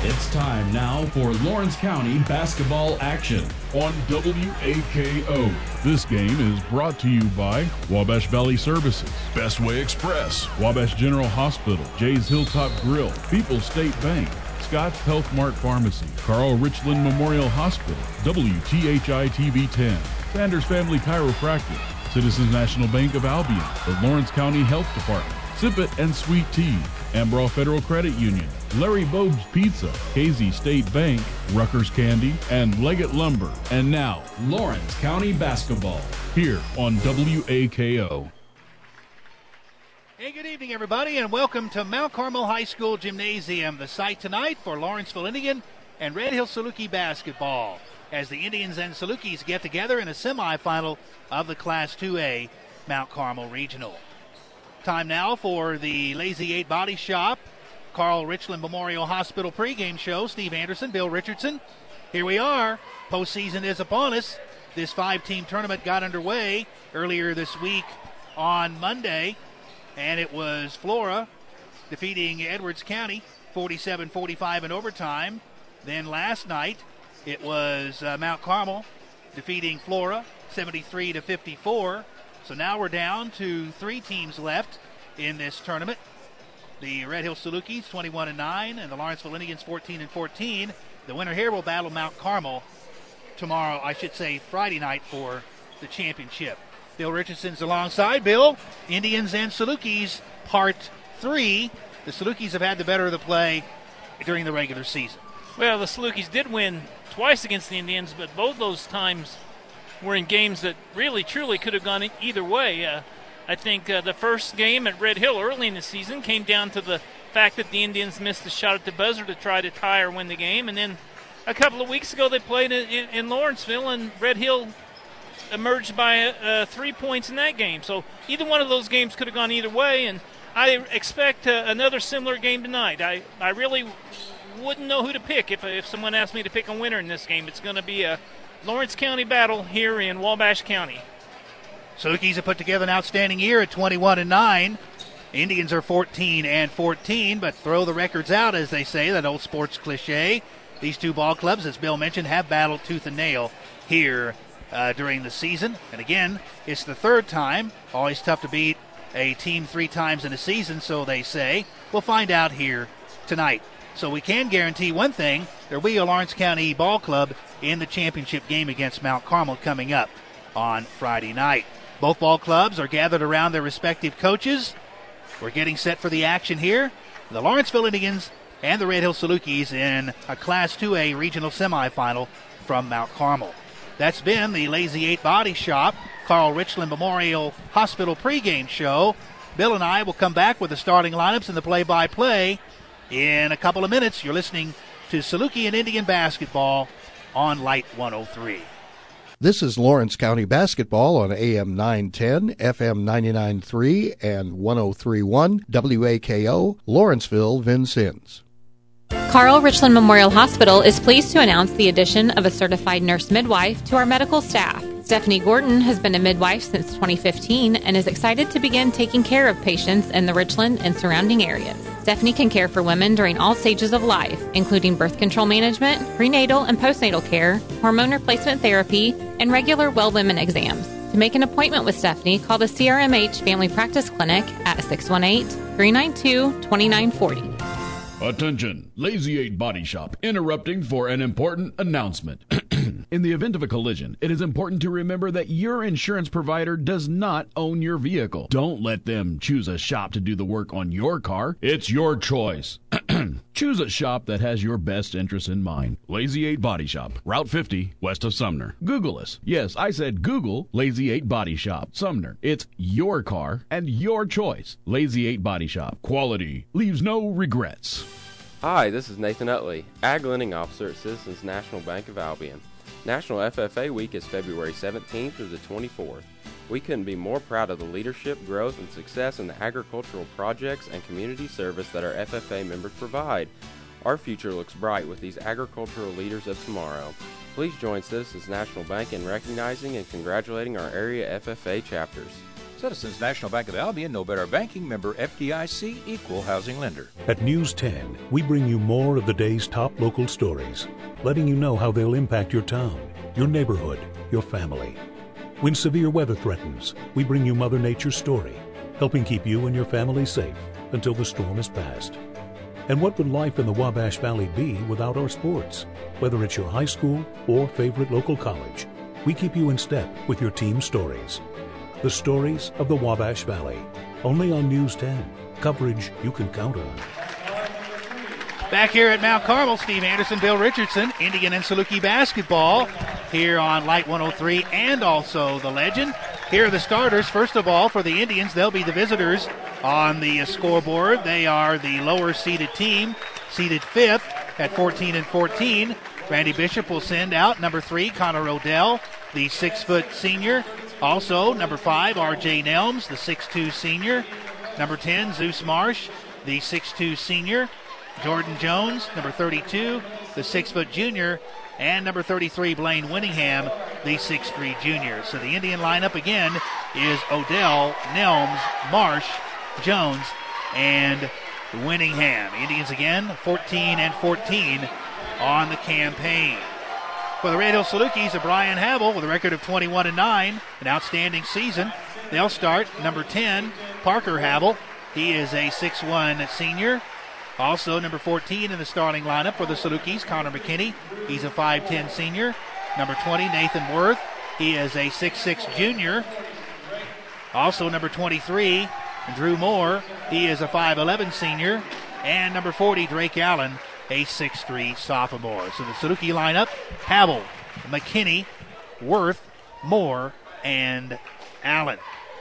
It's time now for Lawrence County basketball action on WAKO. This game is brought to you by Wabash Valley Services, Bestway Express, Wabash General Hospital, Jay's Hilltop Grill, People's State Bank, Scott's Health Mart Pharmacy, Carl Richland Memorial Hospital, WTHI TV 10, Sanders Family Chiropractic, Citizens National Bank of Albion, the Lawrence County Health Department, Sip It and Sweet Tea, Ambrough Federal Credit Union, Larry Bobe's Pizza, KZ State Bank, Rutgers Candy, and Leggett Lumber. And now, Lawrence County basketball Here on WAKO. Hey, good evening, everybody, and welcome to Mount Carmel High School Gymnasium, the site tonight for Lawrenceville Indian and Red Hill Saluki basketball, as the Indians and Salukis get together in a semifinal of the Class 2A Mount Carmel Regional. Time now for the Lazy 8 Body Shop, Carl Richland Memorial Hospital pregame show. Steve Anderson, Bill Richardson. Here we are. Postseason is upon us. This 5-team tournament got underway earlier this week on Monday, and it was Flora defeating Edwards County 47-45 in overtime. Then last night it was Mount Carmel defeating Flora 73-54. So now we're down to 3 teams left in this tournament. The Red Hill Salukis 21-9 and the Lawrenceville Indians 14-14. The winner here will battle Mount Carmel tomorrow, I should say Friday night, for the championship. Bill Richardson's alongside. Bill, Indians and Salukis, part 3. The Salukis have had the better of the play during the regular season. Well, the Salukis did win twice against the Indians, but both those times were in games that really, truly could have gone either way. I think the first game at Red Hill early in the season came down to the fact that the Indians missed a shot at the buzzer to try to tie or win the game. And then a couple of weeks ago they played in Lawrenceville, and Red Hill emerged by 3 points in that game. So either one of those games could have gone either way, and I expect another similar game tonight. I really wouldn't know who to pick if someone asked me to pick a winner in this game. It's going to be a Lawrence County battle here in Wabash County. Salukis have put together an outstanding year at 21-9. Indians are 14-14, but throw the records out, as they say, that old sports cliche. These two ball clubs, as Bill mentioned, have battled tooth and nail here during the season. And again, it's the third time. Always tough to beat a team 3 times in a season, so they say. We'll find out here tonight. So we can guarantee one thing: there will be a Lawrence County ball club in the championship game against Mount Carmel coming up on Friday night. Both ball clubs are gathered around their respective coaches. We're getting set for the action here. The Lawrenceville Indians and the Red Hill Salukis in a Class 2A regional semifinal from Mount Carmel. That's been the Lazy 8 Body Shop, Carl Richland Memorial Hospital pregame show. Bill and I will come back with the starting lineups and the play-by-play in a couple of minutes. You're listening to Saluki and Indian basketball on Light 103. This is Lawrence County basketball on AM 910, FM 99.3, and 103.1 WAKO, Lawrenceville, Vincennes. Carl Richland Memorial Hospital is pleased to announce the addition of a certified nurse midwife to our medical staff. Stephanie Gordon has been a midwife since 2015 and is excited to begin taking care of patients in the Richland and surrounding areas. Stephanie can care for women during all stages of life, including birth control management, prenatal and postnatal care, hormone replacement therapy, and regular well women exams. To make an appointment with Stephanie, call the CRMH Family Practice Clinic at 618-392-2940. Attention, Lazy 8 Body Shop, interrupting for an important announcement. In the event of a collision, it is important to remember that your insurance provider does not own your vehicle. Don't let them choose a shop to do the work on your car. It's your choice. Choose a shop that has your best interests in mind. Lazy 8 Body Shop, Route 50, west of Sumner. Google us. Yes, I said Google Lazy 8 Body Shop, Sumner. It's your car and your choice. Lazy 8 Body Shop. Quality leaves no regrets. Hi, this is Nathan Utley, Ag Lending Officer at Citizens National Bank of Albion. National FFA Week is February 17th through the 24th. We couldn't be more proud of the leadership, growth, and success in the agricultural projects and community service that our FFA members provide. Our future looks bright with these agricultural leaders of tomorrow. Please join Citizens National Bank in recognizing and congratulating our area FFA chapters. Citizens National Bank of Albion, no better banking, member FDIC, equal housing lender. At News 10, we bring you more of the day's top local stories, letting you know how they'll impact your town, your neighborhood, your family. When severe weather threatens, we bring you Mother Nature's story, helping keep you and your family safe until the storm is past. And what would life in the Wabash Valley be without our sports? Whether it's your high school or favorite local college, we keep you in step with your team stories. The stories of the Wabash Valley, only on News 10. Coverage you can count on. Back here at Mount Carmel, Steve Anderson, Bill Richardson, Indian and Saluki basketball here on Light 103 and also the Legend. Here are the starters. First of all, for the Indians, they'll be the visitors on the scoreboard. They are the lower-seeded team, seeded 5th at 14-14. Randy Bishop will send out number 3, Connor Odell, the 6-foot senior. Also, number 5, R.J. Nelms, the 6'2 senior. Number 10, Zeus Marsh, the 6'2 senior. Jordan Jones, number 32, the 6-foot junior. And number 33, Blaine Winningham, the 6'3 junior. So the Indian lineup again is Odell, Nelms, Marsh, Jones, and Winningham. Indians again 14-14 on the campaign. For the Red Hill Salukis, Brian Havel with a record of 21-9, an outstanding season. They'll start number 10, Parker Havel. He is a 6'1 senior. Also number 14 in the starting lineup for the Salukis, Connor McKinney. He's a 5'10 senior. Number 20, Nathan Worth. He is a 6'6 junior. Also number 23, Drew Moore. He is a 5'11 senior. And number 40, Drake Allen, a 6'3 sophomore. So the Saluki lineup, Havel, McKinney, Worth, Moore, and Allen.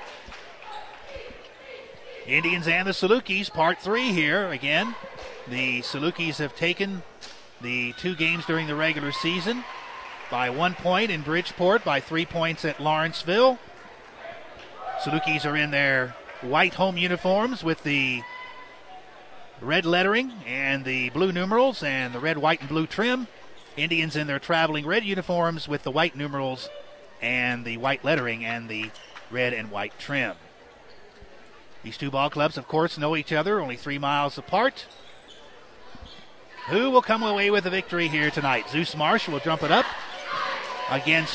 Indians and the Salukis, part 3 here. Again, the Salukis have taken the 2 games during the regular season by 1 point in Bridgeport, by 3 points at Lawrenceville. Salukis are in their white home uniforms with the red lettering and the blue numerals and the red, white, and blue trim. Indians in their traveling red uniforms with the white numerals and the white lettering and the red and white trim. These two ball clubs, of course, know each other, only 3 miles apart. Who will come away with the victory here tonight? Zeus Marsh will jump it up against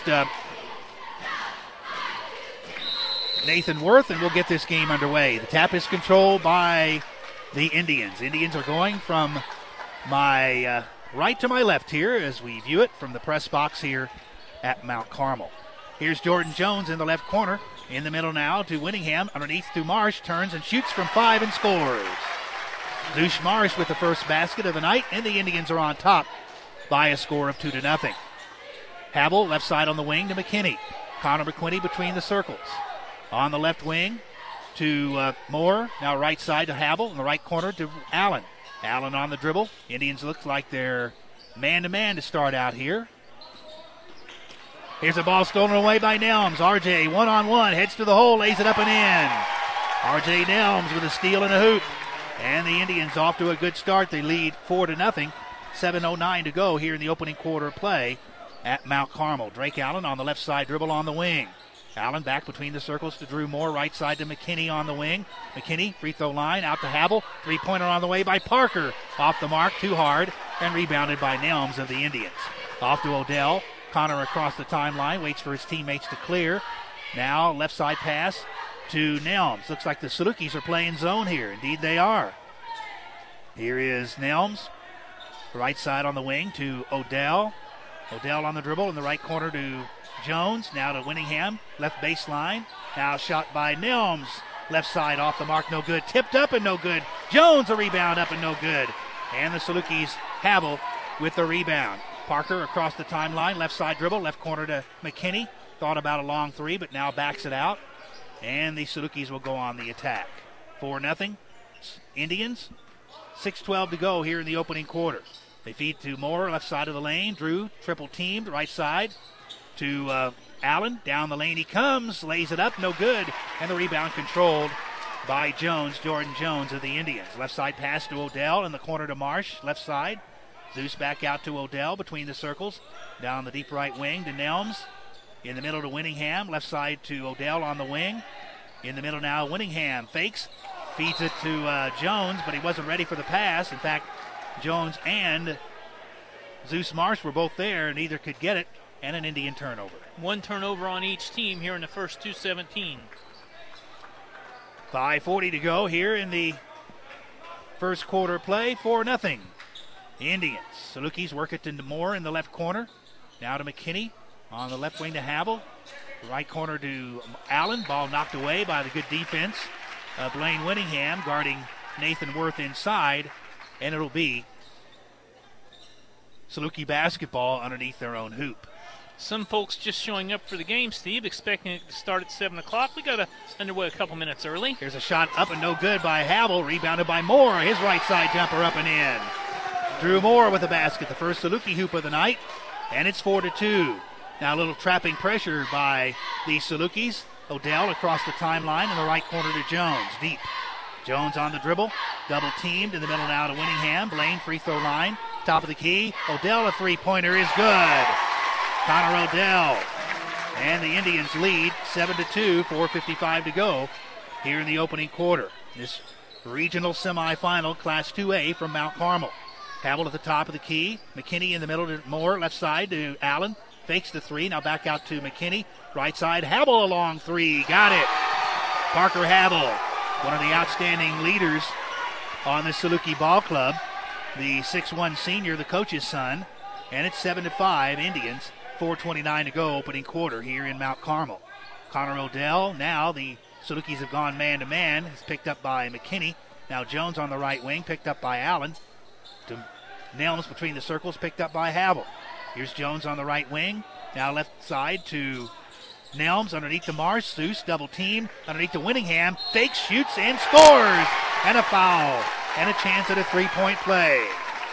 Nathan Worth, and we'll get this game underway. The tap is controlled by the Indians. Indians are going from my right to my left here as we view it from the press box here at Mount Carmel. Here's Jordan Jones in the left corner. In the middle now to Winningham. Underneath to Marsh. Turns and shoots from 5 and scores. Zeus Marsh with the first basket of the night, and the Indians are on top by a score of 2-0. Havel left side on the wing to McKinney. Connor McQuinney between the circles. On the left wing to Moore. Now right side to Havel. In the right corner to Allen. Allen on the dribble. Indians look like they're man-to-man to start out here. Here's a ball stolen away by Nelms. RJ one-on-one, heads to the hole, lays it up and in. RJ Nelms with a steal and a hoop. And the Indians off to a good start. They lead 4-0. 7:09 to go here in the opening quarter play at Mount Carmel. Drake Allen on the left side, dribble on the wing. Allen back between the circles to Drew Moore, right side to McKinney on the wing. McKinney, free throw line, out to Havel. Three-pointer on the way by Parker. Off the mark, too hard, and rebounded by Nelms of the Indians. Off to Odell. Connor across the timeline, waits for his teammates to clear. Now left side pass to Nelms. Looks like the Salukis are playing zone here. Indeed they are. Here is Nelms. Right side on the wing to Odell. Odell on the dribble in the right corner to Jones. Now to Winningham. Left baseline. Now shot by Nelms. Left side off the mark, no good. Tipped up and no good. Jones a rebound up and no good. And the Salukis Havel with the rebound. Parker across the timeline, left side dribble, left corner to McKinney. Thought about a long three, but now backs it out. And the Salukis will go on the attack. 4-0. Indians, 6:12 to go here in the opening quarter. They feed to Moore, left side of the lane. Drew, triple teamed, right side to Allen. Down the lane he comes, lays it up, no good. And the rebound controlled by Jones, Jordan Jones of the Indians. Left side pass to Odell, in the corner to Marsh, left side. Zeus back out to Odell between the circles. Down the deep right wing to Nelms. In the middle to Winningham. Left side to Odell on the wing. In the middle now, Winningham fakes, feeds it to Jones, but he wasn't ready for the pass. In fact, Jones and Zeus Marsh were both there, neither could get it, and an Indian turnover. One turnover on each team here in the first 2:17. 5:40 to go here in the first quarter play, 4-0. The Indians. Salukis work it to Moore in the left corner. Now to McKinney on the left wing to Havel. Right corner to Allen. Ball knocked away by the good defense of Blaine Winningham guarding Nathan Worth inside. And it'll be Saluki basketball underneath their own hoop. Some folks just showing up for the game, Steve, expecting it to start at 7 o'clock. We got underway a couple minutes early. Here's a shot up and no good by Havel. Rebounded by Moore. His right side jumper up and in. Drew Moore with the basket, the first Saluki hoop of the night. And it's 4-2. Now a little trapping pressure by the Salukis. Odell across the timeline in the right corner to Jones. Deep. Jones on the dribble. Double teamed in the middle now to Winningham. Blaine free throw line. Top of the key. Odell, a three-pointer is good. Connor Odell. And the Indians lead 7-2, 4:55 to go here in the opening quarter. This regional semifinal, Class 2A from Mount Carmel. Havel at the top of the key. McKinney in the middle to Moore. Left side to Allen. Fakes the three. Now back out to McKinney. Right side. Havel a long three. Got it. Parker Havel, one of the outstanding leaders on the Saluki Ball Club. The 6'1 senior, the coach's son. And it's 7-5 Indians. 4:29 to go opening quarter here in Mount Carmel. Connor Odell. Now the Salukis have gone man-to-man. It's picked up by McKinney. Now Jones on the right wing. Picked up by Allen. To Nelms between the circles, picked up by Havel. Here's Jones on the right wing. Now left side to Nelms underneath the Marsh. Zeus double team underneath the Winningham. Fakes, shoots, and scores. And a foul. And a chance at a three-point play.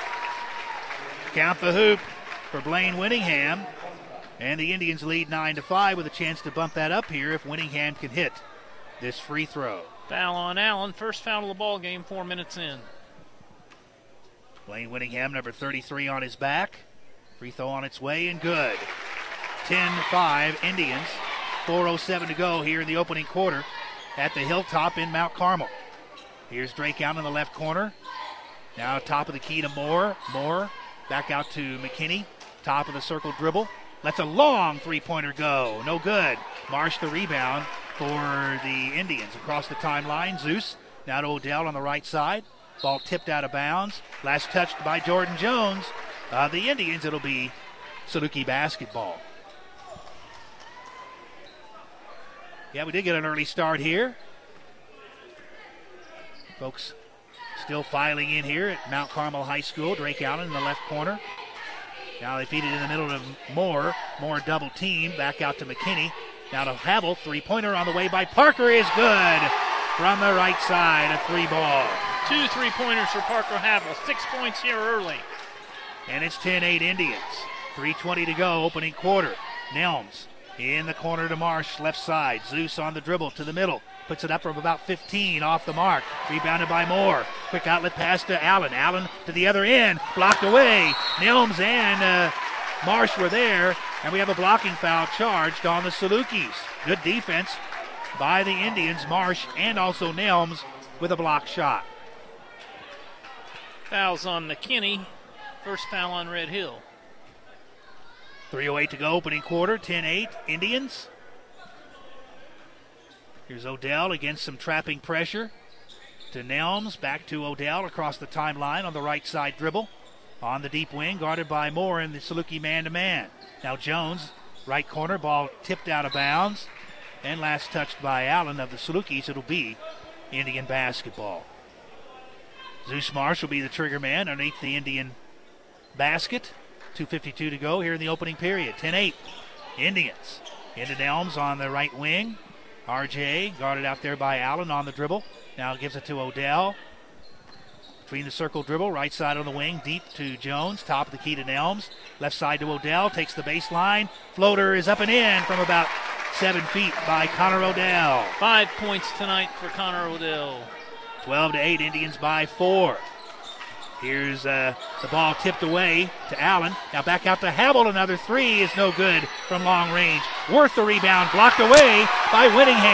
Count the hoop for Blaine Winningham. And the Indians lead 9-5 with a chance to bump that up here if Winningham can hit this free throw. Foul on Allen. First foul of the ball game, 4 minutes in. Blaine Winningham, number 33 on his back. Free throw on its way and good. 10-5 Indians. 4:07 to go here in the opening quarter at the Hilltop in Mount Carmel. Here's Drake out in the left corner. Now top of the key to Moore. Moore back out to McKinney. Top of the circle dribble. Lets a long three-pointer go. No good. Marsh the rebound for the Indians. Across the timeline, Zeus. Now to Odell on the right side. Ball tipped out of bounds. Last touched by Jordan Jones. The Indians, it'll be Saluki basketball. Yeah, we did get an early start here. Folks still filing in here at Mount Carmel High School. Drake Allen in the left corner. Now they feed it in the middle to Moore. Moore double team. Back out to McKinney. Now to Havel. Three-pointer on the way by Parker is good. From the right side, a three ball. 2 3-pointers for Parker Havel. 6 points here early. And it's 10-8 Indians. 3:20 to go, opening quarter. Nelms in the corner to Marsh, left side. Zeus on the dribble to the middle. Puts it up from about 15 off the mark. Rebounded by Moore. Quick outlet pass to Allen. Allen to the other end. Blocked away. Nelms and Marsh were there. And we have a blocking foul charged on the Salukis. Good defense by the Indians. Marsh and also Nelms with a block shot. Fouls on McKinney. First foul on Red Hill. 3:08 to go, opening quarter. 10-8 Indians. Here's Odell against some trapping pressure. To Nelms, back to Odell across the timeline on the right side dribble. On the deep wing, guarded by Moore in the Saluki man-to-man. Now Jones, right corner, ball tipped out of bounds. And last touched by Allen of the Salukis. It'll be Indian basketball. Zeus Marsh will be the trigger man underneath the Indian basket. 2:52 to go here in the opening period. 10-8 Indians. Into Nelms on the right wing. RJ guarded out there by Allen on the dribble. Now gives it to Odell. Between the circle dribble, right side on the wing, deep to Jones. Top of the key to Nelms. Left side to Odell. Takes the baseline. Floater is up and in from about 7 feet by Connor Odell. 5 points tonight for Connor Odell. 12-8 Indians by 4. Here's the ball tipped away to Allen. Now back out to Havel. Another three is no good from long range. Worth the rebound. Blocked away by Winningham.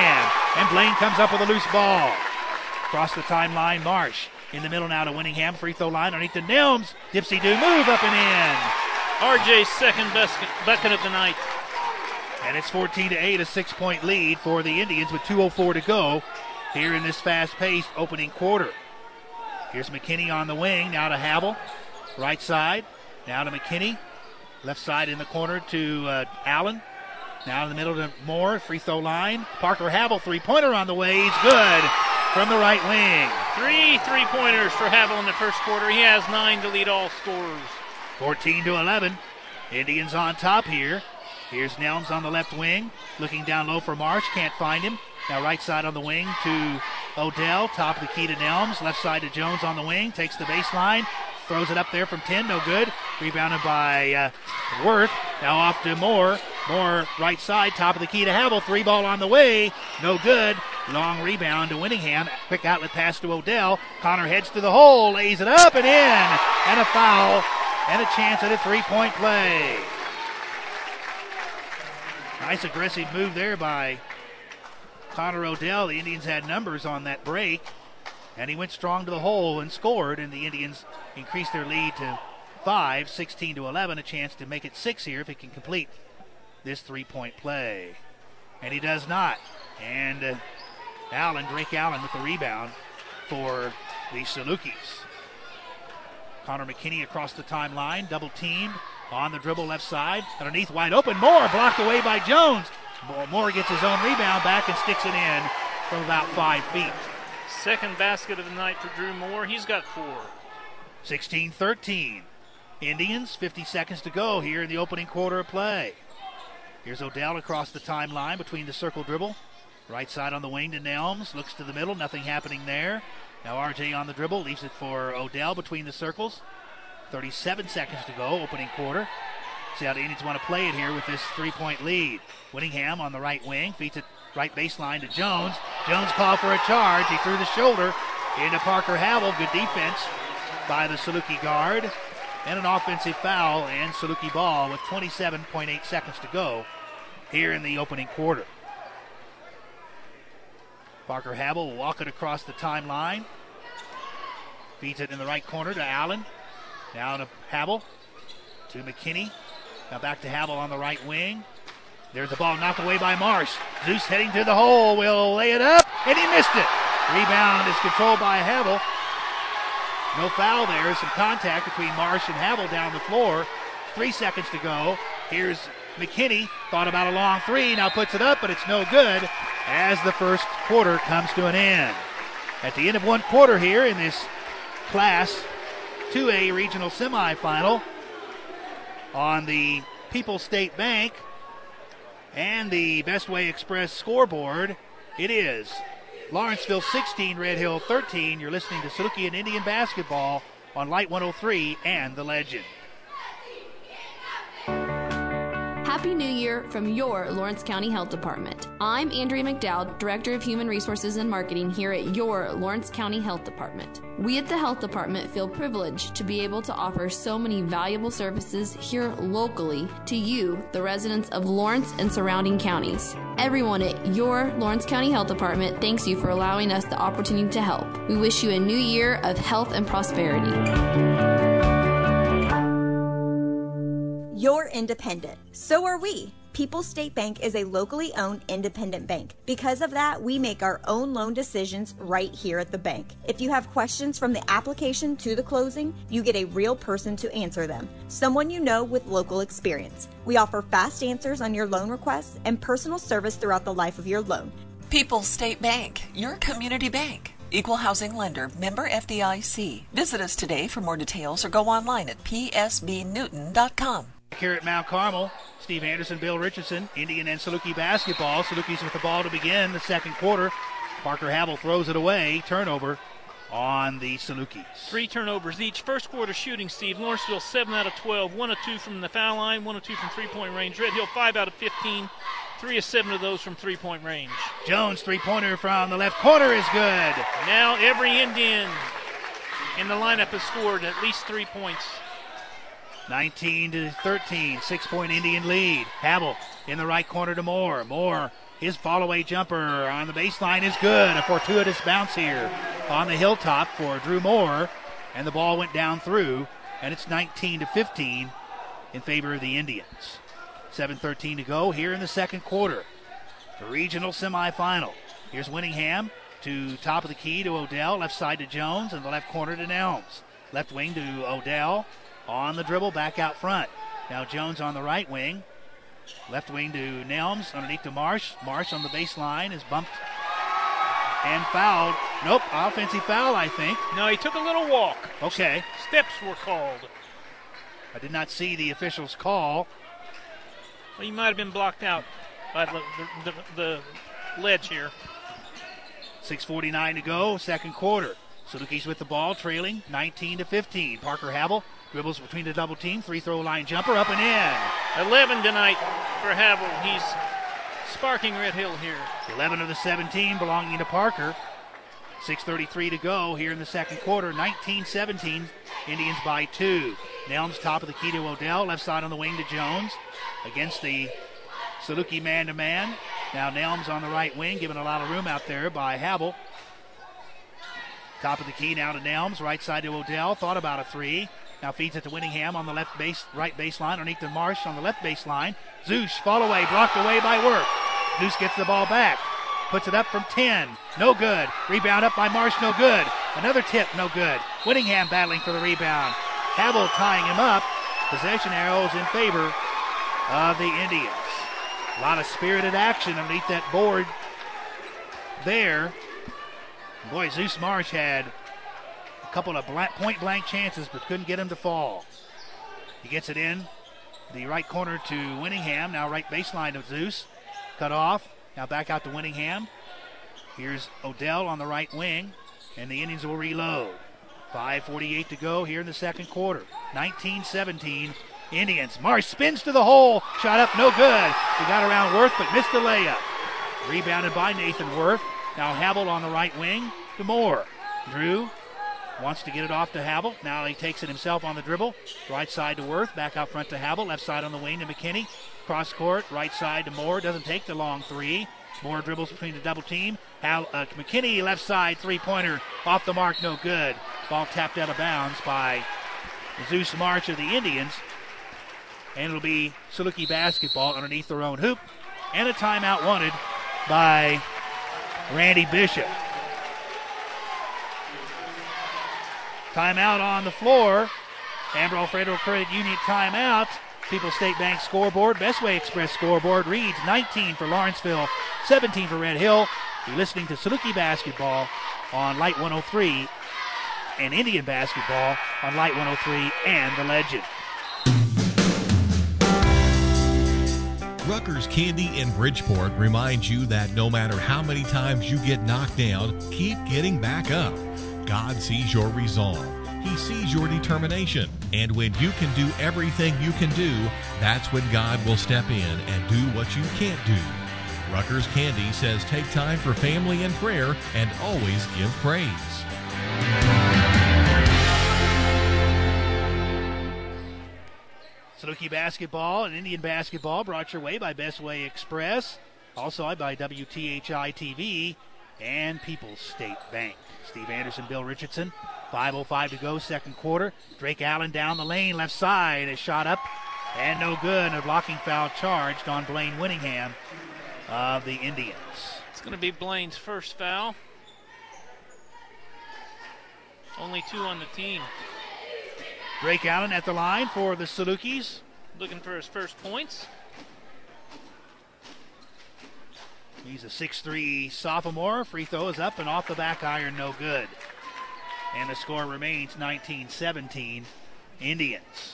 And Blaine comes up with a loose ball. Across the timeline, Marsh. In the middle now to Winningham. Free throw line underneath the Nelms. Dipsy-do move up and in. RJ's second best bucket of the night. And it's 14-8, a 6-point lead for the Indians with 2:04 to go here in this fast-paced opening quarter. Here's McKinney on the wing. Now to Havel. Right side. Now to McKinney. Left side in the corner to Allen. Now in the middle to Moore. Free throw line. Parker Havel, three-pointer on the way. He's good from the right wing. 3 3-pointers for Havel in the first quarter. He has 9 to lead all scorers. 14-11. Indians on top here. Here's Nelms on the left wing. Looking down low for Marsh. Can't find him. Now right side on the wing to Odell. Top of the key to Nelms. Left side to Jones on the wing. Takes the baseline. Throws it up there from 10. No good. Rebounded by Worth. Now off to Moore. Moore right side. Top of the key to Havel. 3-ball on the way. No good. Long rebound to Winningham. Quick outlet pass to Odell. Connor heads to the hole. Lays it up and in. And a foul. And a chance at a 3-point play. Nice aggressive move there by Connor Odell. The Indians had numbers on that break. And he went strong to the hole and scored. And the Indians increased their lead to 5, 16-11. A chance to make it 6 here if he can complete this 3-point play. And he does not. And Drake Allen with the rebound for the Salukis. Connor McKinney across the timeline. Double teamed. On the dribble left side. Underneath wide open. Moore blocked away by Jones. Moore gets his own rebound back and sticks it in from about 5 feet. Second basket of the night for Drew Moore. He's got 4. 16-13. Indians, 50 seconds to go here in the opening quarter of play. Here's Odell across the timeline between the circle dribble. Right side on the wing to Nelms. Looks to the middle. Nothing happening there. Now RJ on the dribble. Leaves it for Odell between the circles. 37 seconds to go, opening quarter. See how the Indians want to play it here with this 3-point lead. Winningham on the right wing. Feeds it right baseline to Jones. Jones called for a charge. He threw the shoulder into Parker Havel. Good defense by the Saluki guard. And an offensive foul and Saluki ball with 27.8 seconds to go here in the opening quarter. Parker Havel will walk it across the timeline. Feeds it in the right corner to Allen. Now to Havel. To McKinney. Now back to Havel on the right wing. There's the ball knocked away by Marsh. Zeus heading to the hole. Will lay it up. And he missed it. Rebound is controlled by Havel. No foul there. Some contact between Marsh and Havel down the floor. 3 seconds to go. Here's McKinney. Thought about a long three. Now puts it up, but it's no good as the first quarter comes to an end. At the end of one quarter here in this Class 2A regional semifinal on the People's State Bank and the Bestway Express scoreboard, it is Lawrenceville 16, Red Hill 13. You're listening to Saluki and Indian basketball on Light 103 and The Legend. Happy New Year from your Lawrence County Health Department. I'm Andrea McDowd, Director of Human Resources and Marketing here at your Lawrence County Health Department. We at the Health Department feel privileged to be able to offer so many valuable services here locally to you, the residents of Lawrence and surrounding counties. Everyone at your Lawrence County Health Department thanks you for allowing us the opportunity to help. We wish you a new year of health and prosperity. You're independent. So are we. People's State Bank is a locally owned independent bank. Because of that, we make our own loan decisions right here at the bank. If you have questions from the application to the closing, you get a real person to answer them. Someone you know with local experience. We offer fast answers on your loan requests and personal service throughout the life of your loan. People's State Bank, your community bank. Equal housing lender, member FDIC. Visit us today for more details or go online at psbnewton.com. Here at Mount Carmel, Steve Anderson, Bill Richardson, Indian and Saluki basketball. Saluki's with the ball to begin the second quarter. Parker Havel throws it away. Turnover on the Salukis. 3 turnovers each. First quarter shooting, Steve. Lawrenceville 7 out of 12. 1 of 2 from the foul line. 1 of 2 from three-point range. Red Hill 5 out of 15. 3 of 7 of those from three-point range. Jones, three-pointer from the left corner is good. Now every Indian in the lineup has scored at least 3 points. 19-13, 6-point Indian lead. Havel in the right corner to Moore. Moore His fall-away jumper on the baseline is good. A fortuitous bounce here on the Hilltop for Drew Moore. And the ball went down through, and it's 19-15 in favor of the Indians. 7:13 to go here in the second quarter. The regional semifinal. Here's Winningham to top of the key to Odell. Left side to Jones, and the left corner to Nelms. Left wing to Odell. On the dribble, back out front. Now Jones on the right wing. Left wing to Nelms, underneath to Marsh. Marsh on the baseline is bumped and fouled. Nope, offensive foul, I think. No, he took a little walk. Okay. Steps were called. I did not see the officials call. Well, he might have been blocked out by the ledge here. 6:49 to go, second quarter. Salukis with the ball, trailing 19-15. Parker Havel dribbles between the double team, free throw line jumper, up and in. 11 tonight for Havel. He's sparking Red Hill here. 11 of the 17 belonging to Parker. 6:33 to go here in the second quarter. 19-17, Indians by 2. Nelms top of the key to Odell, left side on the wing to Jones against the Saluki man-to-man. Now Nelms on the right wing, given a lot of room out there by Havel. Top of the key now to Nelms, right side to Odell, thought about a three. Now feeds it to Winningham on the right baseline, underneath to Marsh on the left baseline. Zeus, fall away, blocked away by Worth. Zeus gets the ball back, puts it up from 10, no good. Rebound up by Marsh, no good. Another tip, no good. Winningham battling for the rebound. Havel tying him up. Possession arrows in favor of the Indians. A lot of spirited action underneath that board there. Boy, Zeus Marsh had a couple of point-blank chances, but couldn't get him to fall. He gets it in the right corner to Winningham. Now right baseline of Zeus. Cut off. Now back out to Winningham. Here's Odell on the right wing, and the Indians will reload. 5:48 to go here in the second quarter. 19-17, Indians. Marsh spins to the hole. Shot up, no good. He got around Worth, but missed the layup. Rebounded by Nathan Worth. Now Havel on the right wing to Moore. Drew wants to get it off to Havel. Now he takes it himself on the dribble. Right side to Worth. Back out front to Havel. Left side on the wing to McKinney. Cross court. Right side to Moore. Doesn't take the long three. Moore dribbles between the double team. McKinney left side three-pointer off the mark. No good. Ball tapped out of bounds by Zeus Marsh of the Indians. And it'll be Saluki basketball underneath their own hoop. And a timeout wanted by Randy Bishop. Timeout on the floor. Amarillo Federal Credit Union timeout. People's State Bank scoreboard. Bestway Express scoreboard reads 19 for Lawrenceville, 17 for Red Hill. You're listening to Saluki basketball on Light 103 and Indian basketball on Light 103 and The Legend. Rucker's Candy in Bridgeport reminds you that no matter how many times you get knocked down, keep getting back up. God sees your resolve. He sees your determination. And when you can do everything you can do, that's when God will step in and do what you can't do. Rucker's Candy says take time for family and prayer and always give praise. Saluki basketball and Indian basketball brought your way by Bestway Express, also by WTHI TV and People's State Bank. Steve Anderson, Bill Richardson, 5:05 to go, second quarter. Drake Allen down the lane, left side, a shot up and no good. And a blocking foul charged on Blaine Winningham of the Indians. It's going to be Blaine's first foul. Only 2 on the team. Drake Allen at the line for the Salukis. Looking for his first points. He's a 6'3 sophomore. Free throw is up and off the back iron, no good. And the score remains 19-17 Indians.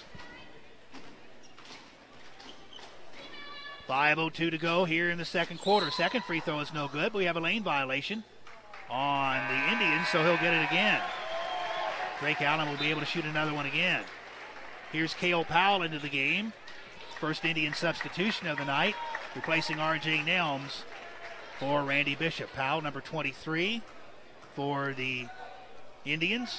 5:02 to go here in the second quarter. Second free throw is no good, but we have a lane violation on the Indians, so he'll get it again. Drake Allen will be able to shoot another one again. Here's Cale Powell into the game. First Indian substitution of the night, replacing R.J. Nelms for Randy Bishop. Powell, number 23 for the Indians.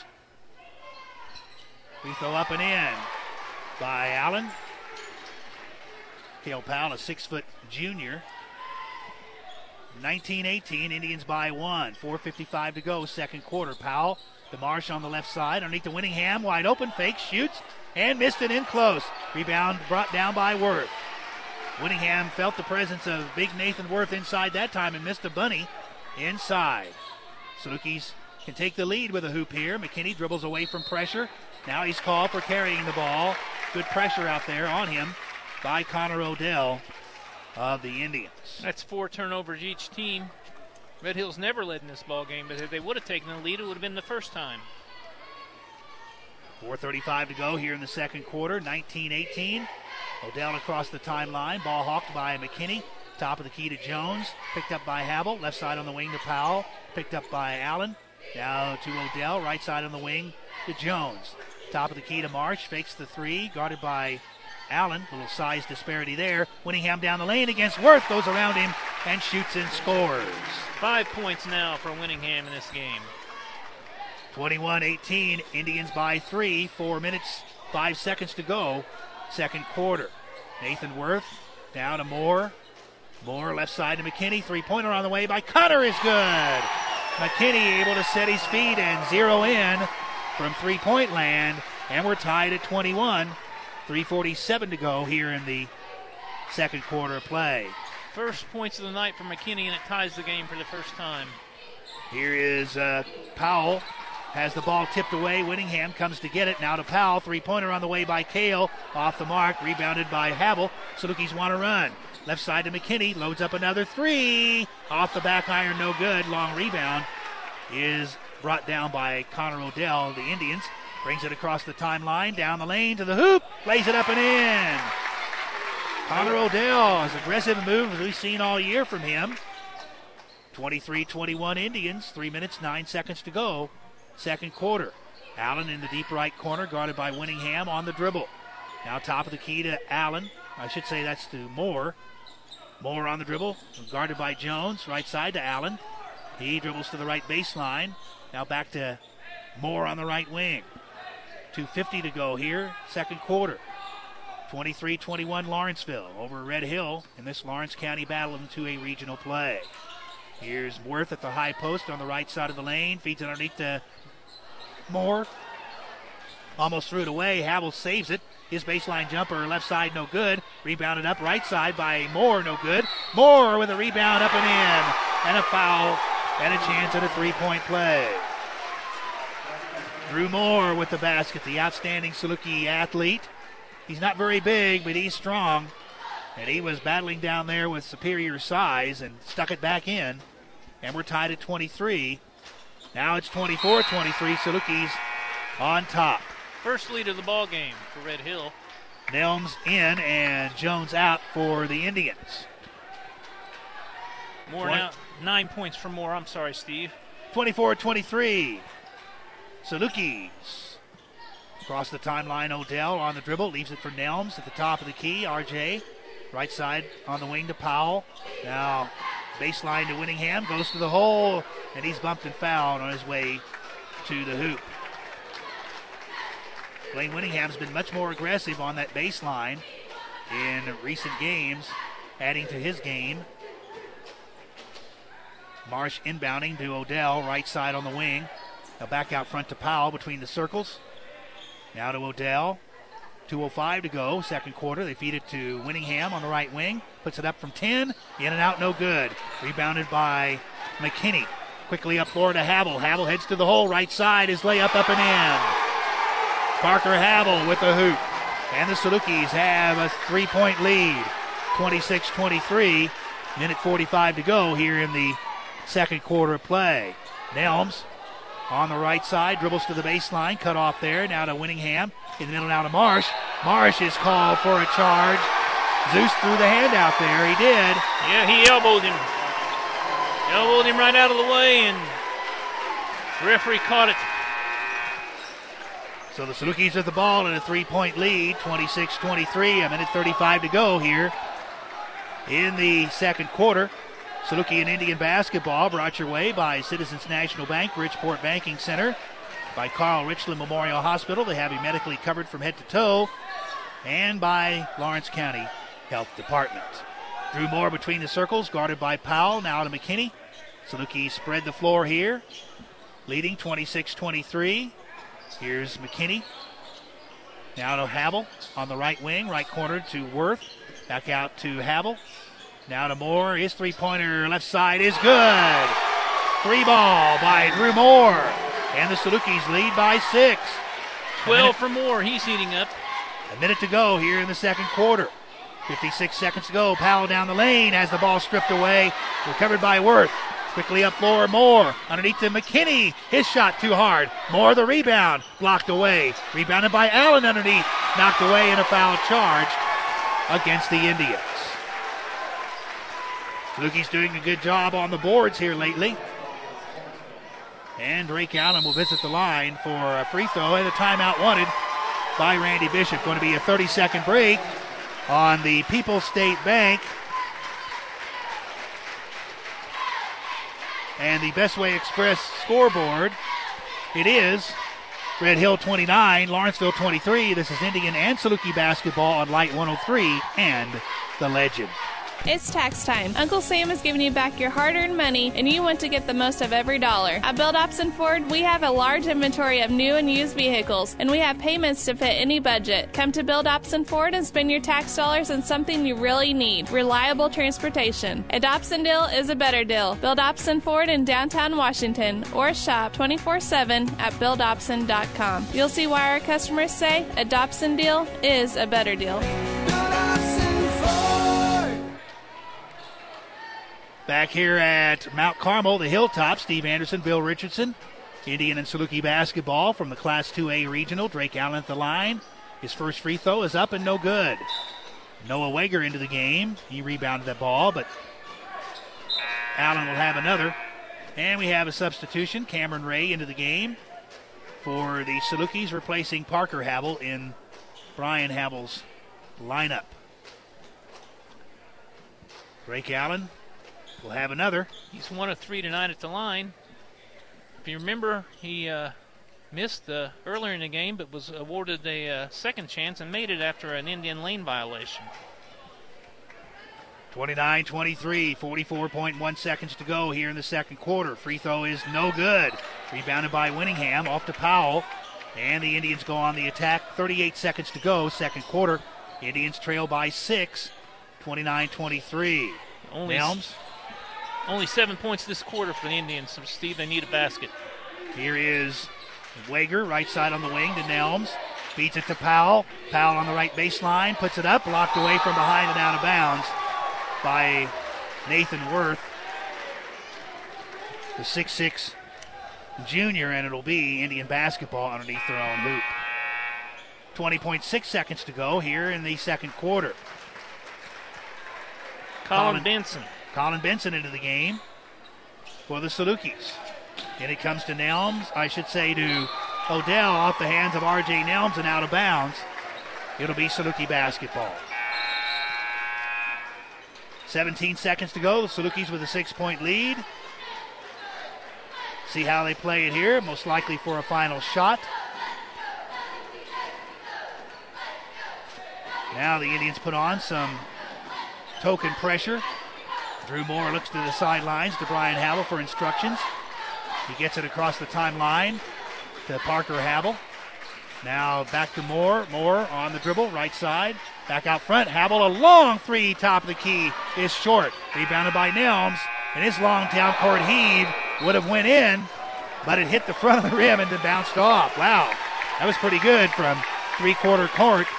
Free throw up and in by Allen. Cale Powell, a 6-foot junior. 19-18, Indians by 1. 4:55 to go, second quarter. Powell to Marsh on the left side. Underneath to Winningham, wide open, fake, shoots, and missed it in close. Rebound brought down by Worth. Winningham felt the presence of big Nathan Worth inside that time and missed a bunny inside. Salukis can take the lead with a hoop here. McKinney dribbles away from pressure. Now he's called for carrying the ball. Good pressure out there on him by Connor Odell of the Indians. That's 4 turnovers each team. Red Hills never led in this ball game, but if they would have taken the lead, it would have been the first time. 4:35 to go here in the second quarter. 19-18. Odell across the timeline. Ball hawked by McKinney. Top of the key to Jones. Picked up by Havel. Left side on the wing to Powell. Picked up by Allen. Now to Odell. Right side on the wing to Jones. Top of the key to Marsh. Fakes the three. Guarded by Allen. A little size disparity there. Winningham down the lane against Worth. Goes around him and shoots and scores. 5 points now for Winningham in this game. 21-18. Indians by 3. 4 minutes, 5 seconds to go. Second quarter. Nathan Worth down to Moore. Moore left side to McKinney. Three-pointer on the way by Cutter is good. McKinney able to set his feet and zero in from three-point land. And we're tied at 21. 3:47 to go here in the second quarter play. First points of the night for McKinney, and it ties the game for the first time. Here is Powell. Has the ball tipped away. Winningham comes to get it. Now to Powell. Three-pointer on the way by Kale. Off the mark. Rebounded by Havel. Salukis want to run. Left side to McKinney. Loads up another three. Off the back iron. No good. Long rebound is brought down by Connor Odell. The Indians brings it across the timeline. Down the lane to the hoop. Lays it up and in. Connor Odell, as aggressive a move as we've seen all year from him. 23-21 Indians. 3 minutes, 9 seconds to go. Second quarter. Allen in the deep right corner, guarded by Winningham on the dribble. Now top of the key to Allen. I should say that's to Moore. Moore on the dribble, guarded by Jones. Right side to Allen. He dribbles to the right baseline. Now back to Moore on the right wing. 2:50 to go here, second quarter. 23-21 Lawrenceville over Red Hill in this Lawrence County battle in 2A regional play. Here's Worth at the high post on the right side of the lane. Feeds it underneath to Moore. Almost threw it away. Havel saves it. His baseline jumper left side no good. Rebounded up right side by Moore, no good. Moore with a rebound up and in. And a foul and a chance at a three-point play. Drew Moore with the basket, the outstanding Saluki athlete. He's not very big, but he's strong. And he was battling down there with superior size and stuck it back in. And we're tied at 23. Now it's 24-23. Salukis on top. First lead of the ball game for Red Hill. Nelms in and Jones out for the Indians. Moore now, 9 points for Moore. I'm sorry, Steve. 24-23. Salukis. Across the timeline, Odell on the dribble. Leaves it for Nelms at the top of the key. RJ. Right side on the wing to Powell. Now baseline to Winningham. Goes to the hole. And he's bumped and fouled on his way to the hoop. Blaine Winningham's been much more aggressive on that baseline in recent games, adding to his game. Marsh inbounding to Odell, right side on the wing. Now back out front to Powell between the circles. Now to Odell. 2:05 to go, second quarter. They feed it to Winningham on the right wing. Puts it up from 10. In and out, no good. Rebounded by McKinney. Quickly up floor to Havel. Havel heads to the hole. Right side. His layup up and in. Parker Havel with the hoop. And the Salukis have a 3-point lead. 26-23. Minute 45 to go here in the second quarter play. Nelms on the right side, dribbles to the baseline, cut off there. Now to Winningham. In the middle now to Marsh. Marsh is called for a charge. Zeus threw the hand out there. He did. Yeah, he elbowed him. Elbowed him right out of the way, and the referee caught it. So the Salukis have the ball in a 3-point lead, 26-23, a minute 35 to go here in the second quarter. Saluki and Indian basketball brought your way by Citizens National Bank, Bridgeport Banking Center, by Carl Richland Memorial Hospital. They have you medically covered from head to toe, and by Lawrence County Health Department. Drew Moore between the circles, guarded by Powell. Now to McKinney. Saluki spread the floor here, leading 26-23. Here's McKinney. Now to Havel on the right wing, right corner to Worth. Back out to Havel. Now to Moore. His three-pointer left side is good. 3-ball by Drew Moore. And the Salukis lead by 6. 12 for Moore. He's heating up. A minute to go here in the second quarter. 56 seconds to go. Powell down the lane as the ball stripped away. Recovered by Worth. Quickly up floor, Moore. Underneath to McKinney. His shot too hard. Moore the rebound. Blocked away. Rebounded by Allen underneath. Knocked away in a foul charge against the Indians. Salukis doing a good job on the boards here lately. And Drake Allen will visit the line for a free throw and a timeout wanted by Randy Bishop. Going to be a 30-second break on the People's State Bank and the Bestway Express scoreboard. It is Red Hill 29, Lawrenceville 23. This is Indian and Saluki basketball on Light 103 and The Legend. It's tax time. Uncle Sam is giving you back your hard-earned money, and you want to get the most of every dollar. At Bill Dobson Ford, we have a large inventory of new and used vehicles, and we have payments to fit any budget. Come to Bill Dobson Ford and spend your tax dollars on something you really need: reliable transportation. A Dobson deal is a better deal. Bill Dobson Ford in downtown Washington, or shop 24/7 at BillDobson.com. You'll see why our customers say a Dobson deal is a better deal. Back here at Mount Carmel, the Hilltop, Steve Anderson, Bill Richardson. Indian and Saluki basketball from the Class 2A Regional. Drake Allen at the line. His first free throw is up and no good. Noah Wager into the game. He rebounded that ball, but Allen will have another. And we have a substitution. Cameron Ray into the game for the Salukis, replacing Parker Havel in Brian Havel's lineup. Drake Allen will have another. He's 1 of 3 tonight at the line. If you remember, he missed earlier in the game, but was awarded a second chance and made it after an Indian lane violation. 29-23, 44.1 seconds to go here in the second quarter. Free throw is no good. Rebounded by Winningham, off to Powell. And the Indians go on the attack. 38 seconds to go, second quarter. Indians trail by 6, 29-23. Nelms. Only 7 points this quarter for the Indians. So, Steve, they need a basket. Here is Wager, right side on the wing to Nelms. Feeds it to Powell. Powell on the right baseline, puts it up, blocked away from behind and out of bounds by Nathan Worth, the 6'6" junior, and it'll be Indian basketball underneath their own loop. 20.6 seconds to go here in the second quarter. Colin Benson. Colin Benson into the game for the Salukis. And it comes to Nelms, I should say to Odell, off the hands of R.J. Nelms and out of bounds. It'll be Saluki basketball. 17 seconds to go. The Salukis with a 6-point lead. See how they play it here. Most likely for a final shot. Now the Indians put on some token pressure. Drew Moore looks to the sidelines to Brian Havel for instructions. He gets it across the timeline to Parker Havel. Now back to Moore. Moore on the dribble, right side. Back out front. Havel, a long three, top of the key, is short. Rebounded by Nelms, and his long down court heave would have went in, but it hit the front of the rim and then bounced off. Wow, that was pretty good from three-quarter court.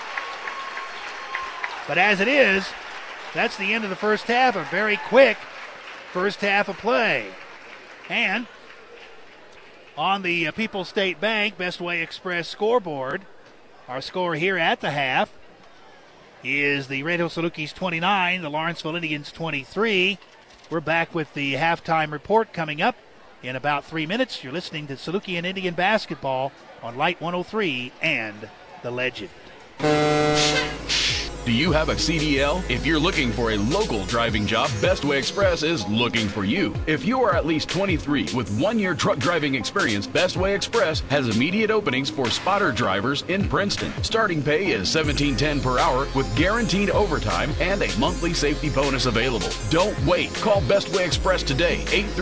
But as it is, that's the end of the first half, a very quick first half of play. And on the People's State Bank Bestway Express scoreboard, our score here at the half is the Red Hill Salukis 29, the Lawrenceville Indians 23. We're back with the halftime report coming up in about 3 minutes. You're listening to Saluki and Indian basketball on Light 103 and The Legend. Do you have a CDL? If you're looking for a local driving job, Bestway Express is looking for you. If you are at least 23 with 1 year truck driving experience, Bestway Express has immediate openings for spotter drivers in Princeton. Starting pay is $17.10 per hour with guaranteed overtime and a monthly safety bonus available. Don't wait. Call Bestway Express today,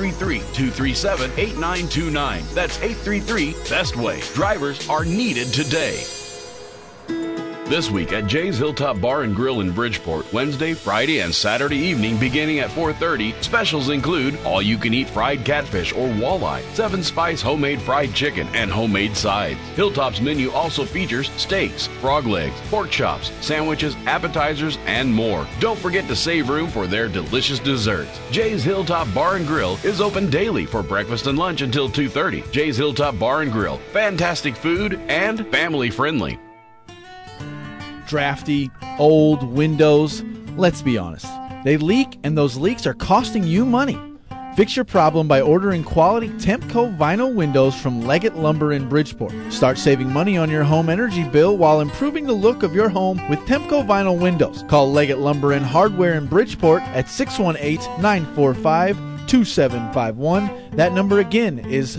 833-237-8929. That's 833-BESTWAY. Drivers are needed today. This week at Jay's Hilltop Bar and Grill in Bridgeport, Wednesday, Friday, and Saturday evening beginning at 4:30. Specials include all-you-can-eat fried catfish or walleye, 7-spice homemade fried chicken, and homemade sides. Hilltop's menu also features steaks, frog legs, pork chops, sandwiches, appetizers, and more. Don't forget to save room for their delicious desserts. Jay's Hilltop Bar and Grill is open daily for breakfast and lunch until 2:30. Jay's Hilltop Bar and Grill. Fantastic food and family-friendly. Drafty, old windows. Let's be honest. They leak, and those leaks are costing you money. Fix your problem by ordering quality Tempco vinyl windows from Leggett Lumber in Bridgeport. Start saving money on your home energy bill while improving the look of your home with Tempco vinyl windows. Call Leggett Lumber and Hardware in Bridgeport at 618-945-2751. That number again is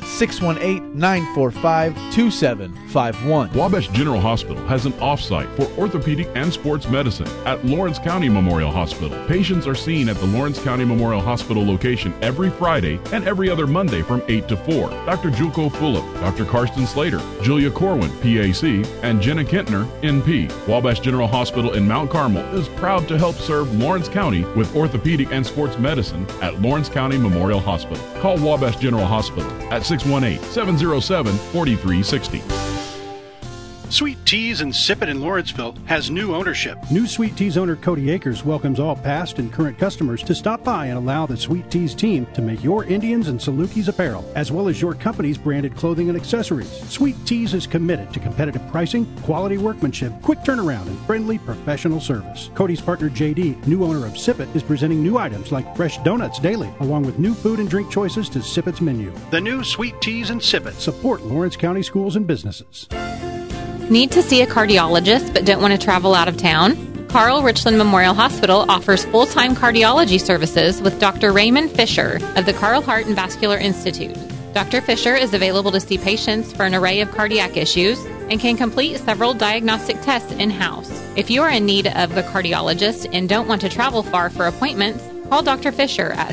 618-945-2751. Wabash General Hospital has an off-site for orthopedic and sports medicine at Lawrence County Memorial Hospital. Patients are seen at the Lawrence County Memorial Hospital location every Friday and every other Monday from 8 to 4. Dr. Julko Fulop, Dr. Karsten Slater, Julia Corwin, PAC, and Jenna Kentner, NP. Wabash General Hospital in Mount Carmel is proud to help serve Lawrence County with orthopedic and sports medicine at Lawrence County Memorial Hospital. Call Wabash General Hospital at 618-707-4360. Sweet Teas and Sip It in Lawrenceville has new ownership. New Sweet Teas owner Cody Akers welcomes all past and current customers to stop by and allow the Sweet Teas team to make your Indians and Salukis apparel, as well as your company's branded clothing and accessories. Sweet Teas is committed to competitive pricing, quality workmanship, quick turnaround, and friendly professional service. Cody's partner JD, new owner of Sip It, is presenting new items like fresh donuts daily, along with new food and drink choices to Sip It's menu. The new Sweet Teas and Sip It. Support Lawrence County schools and businesses. Need to see a cardiologist but don't want to travel out of town? Carl Richland Memorial Hospital offers full-time cardiology services with Dr. Raymond Fisher of the Carl Heart and Vascular Institute. Dr. Fisher is available to see patients for an array of cardiac issues and can complete several diagnostic tests in-house. If you are in need of the cardiologist and don't want to travel far for appointments, call Dr. Fisher at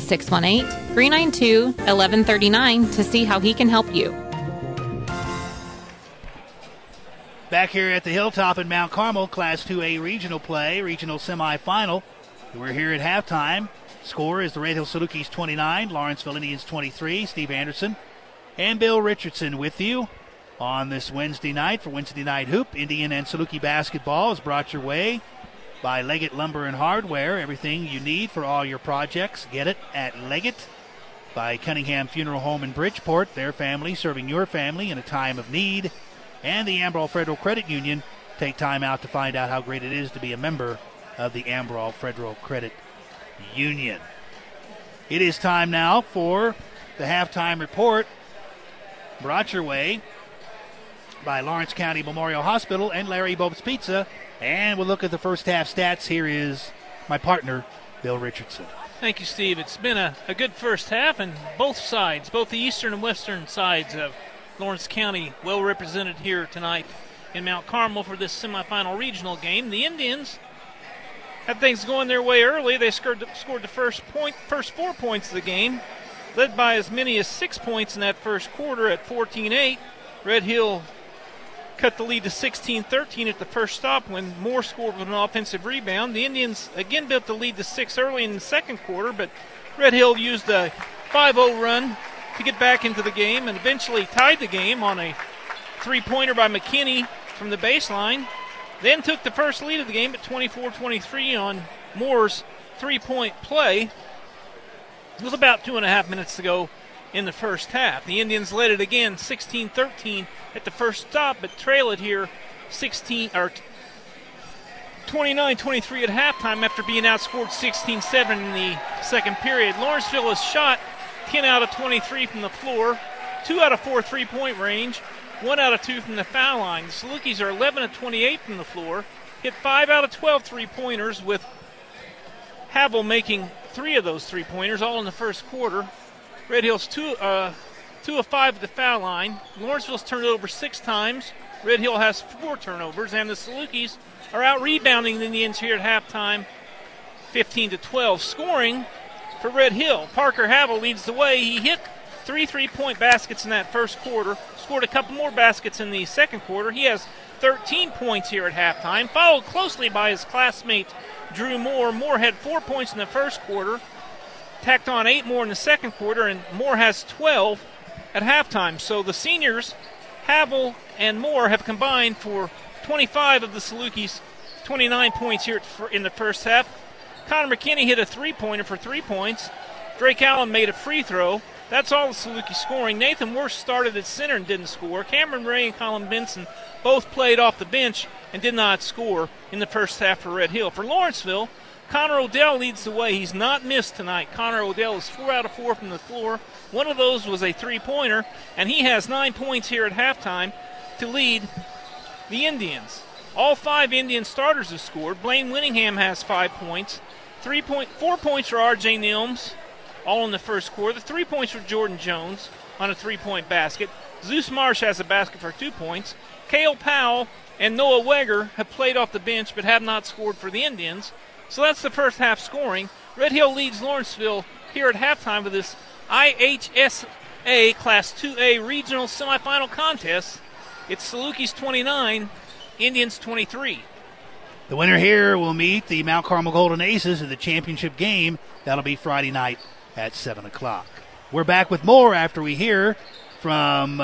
618-392-1139 to see how he can help you. Back here at the Hilltop in Mount Carmel, Class 2A regional play, regional semifinal. We're here at halftime. Score is the Red Hill Salukis 29, Lawrenceville Indians 23. Steve Anderson and Bill Richardson with you on this Wednesday night for Wednesday Night Hoop. Indian and Saluki basketball is brought your way by Leggett Lumber and Hardware. Everything you need for all your projects, get it at Leggett. By Cunningham Funeral Home in Bridgeport, their family serving your family in a time of need. And the Ambrol Federal Credit Union. Take time out to find out how great it is to be a member of the Ambrol Federal Credit Union. It is time now for the halftime report, brought your way by Lawrence County Memorial Hospital and Larry Bob's Pizza. And we'll look at the first half stats. Here is my partner, Bill Richardson. Thank you, Steve. It's been a good first half, and both sides, both the eastern and western sides of Lawrence County well represented here tonight in Mount Carmel for this semifinal regional game. The Indians had things going their way early. They scored the first 4 points of the game, led by as many as 6 points in that first quarter at 14-8. Red Hill cut the lead to 16-13 at the first stop when Moore scored with an offensive rebound. The Indians again built the lead to 6 early in the second quarter, but Red Hill used a 5-0 run to get back into the game and eventually tied the game on a three-pointer by McKinney from the baseline. Then took the first lead of the game at 24-23 on Moore's three-point play. It was about 2.5 minutes to go in the first half. The Indians led it again 16-13 at the first stop, but trail it here 29-23 at halftime after being outscored 16-7 in the second period. Lawrenceville has shot 10 out of 23 from the floor, 2 out of 4 3-point range. 1 out of 2 from the foul line. The Salukis are 11 of 28 from the floor, hit 5 out of 12 3-pointers, with Havel making 3 of those 3-pointers, all in the first quarter. Red Hills 2 of 5 at the foul line. Lawrenceville's turned it over 6 times. Red Hill has 4 turnovers, and the Salukis are out-rebounding the Indians here at halftime, 15-12. Scoring for Red Hill, Parker Havel leads the way. He hit 3 3-point baskets in that first quarter, scored a couple more baskets in the second quarter. He has 13 points here at halftime, followed closely by his classmate Drew Moore. Moore had 4 points in the first quarter, tacked on 8 more in the second quarter, and Moore has 12 at halftime. So the seniors, Havel and Moore, have combined for 25 of the Salukis' 29 points here in the first half. Connor McKinney hit a 3-pointer for 3 points. Drake Allen made a free throw. That's all the Saluki scoring. Nathan Worth started at center and didn't score. Cameron Ray and Colin Benson both played off the bench and did not score in the first half for Red Hill. For Lawrenceville, Connor Odell leads the way. He's not missed tonight. Connor Odell is 4 out of 4 from the floor. One of those was a 3-pointer, and he has 9 points here at halftime to lead the Indians. All 5 Indian starters have scored. Blaine Winningham has 5 points. 4 points for R.J. Nilms, all in the first quarter. 3 points for Jordan Jones on a 3-point basket. Zeus Marsh has a basket for 2 points. Cale Powell and Noah Weger have played off the bench but have not scored for the Indians. So that's the first half scoring. Red Hill leads Lawrenceville here at halftime with this IHSA Class 2A regional semifinal contest. It's Salukis 29, Indians 23. The winner here will meet the Mount Carmel Golden Aces in the championship game. That'll be Friday night at 7 o'clock. We're back with more after we hear from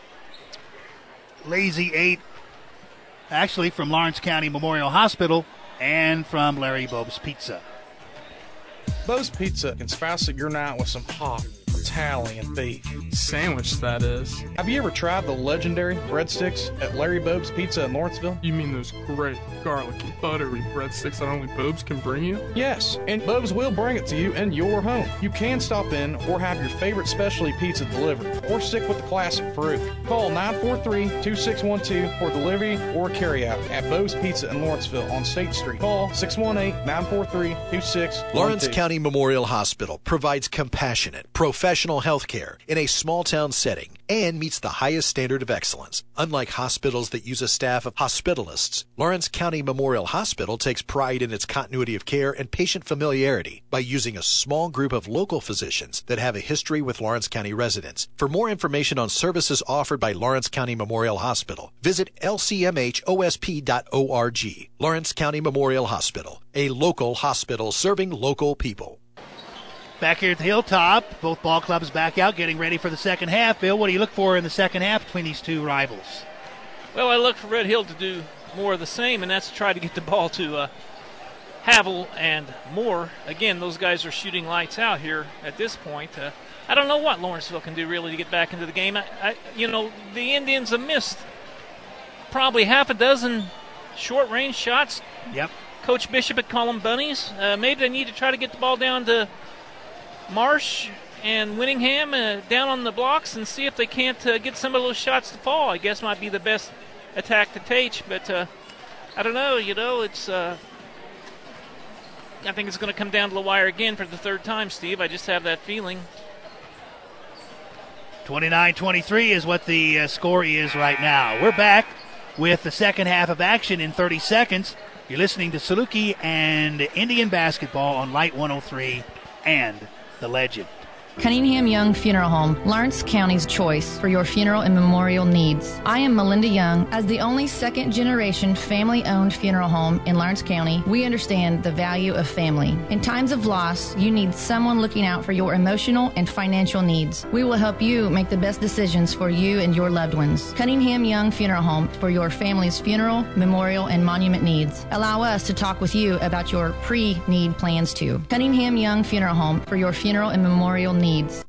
Lazy 8, actually from Lawrence County Memorial Hospital, and from Larry Bobe's Pizza. Bobe's Pizza can spice up your night with some hot Italian beef. Sandwich, that is. Have you ever tried the legendary breadsticks at Larry Bobe's Pizza in Lawrenceville? You mean those great garlicky, buttery breadsticks that only Bobe's can bring you? Yes, and Bobe's will bring it to you in your home. You can stop in or have your favorite specialty pizza delivered, or stick with the classic Farouk. Call 943-2612 for delivery or carryout at Bobe's Pizza in Lawrenceville on State Street. Call 618-943-2612. Lawrence County Memorial Hospital provides compassionate, professional health care in a small-town setting and meets the highest standard of excellence. Unlike hospitals that use a staff of hospitalists, Lawrence County Memorial Hospital takes pride in its continuity of care and patient familiarity by using a small group of local physicians that have a history with Lawrence County residents. For more information on services offered by Lawrence County Memorial Hospital, visit lcmhosp.org. Lawrence County Memorial Hospital, a local hospital serving local people. Back here at the Hilltop, both ball clubs back out, getting ready for the second half. Bill, what do you look for in the second half between these two rivals? Well, I look for Red Hill to do more of the same, and that's to try to get the ball to Havel and Moore. Again, those guys are shooting lights out here at this point. I don't know what Lawrenceville can do really to get back into the game. The Indians have missed probably half a dozen short-range shots. Yep. Coach Bishop had called them bunnies. Maybe they need to try to get the ball down to Marsh and Winningham down on the blocks and see if they can't get some of those shots to fall. I guess might be the best attack to take, but I don't know. It's I think it's going to come down to the wire again for the third time, Steve. I just have that feeling. 29-23 is what the score is right now. We're back with the second half of action in 30 seconds. You're listening to Saluki and Indian basketball on Light 103 and The Legend. Cunningham Young Funeral Home, Lawrence County's choice for your funeral and memorial needs. I am Melinda Young. As the only second-generation family-owned funeral home in Lawrence County, we understand the value of family. In times of loss, you need someone looking out for your emotional and financial needs. We will help you make the best decisions for you and your loved ones. Cunningham Young Funeral Home for your family's funeral, memorial, and monument needs. Allow us to talk with you about your pre-need plans too. Cunningham Young Funeral Home for your funeral and memorial needs.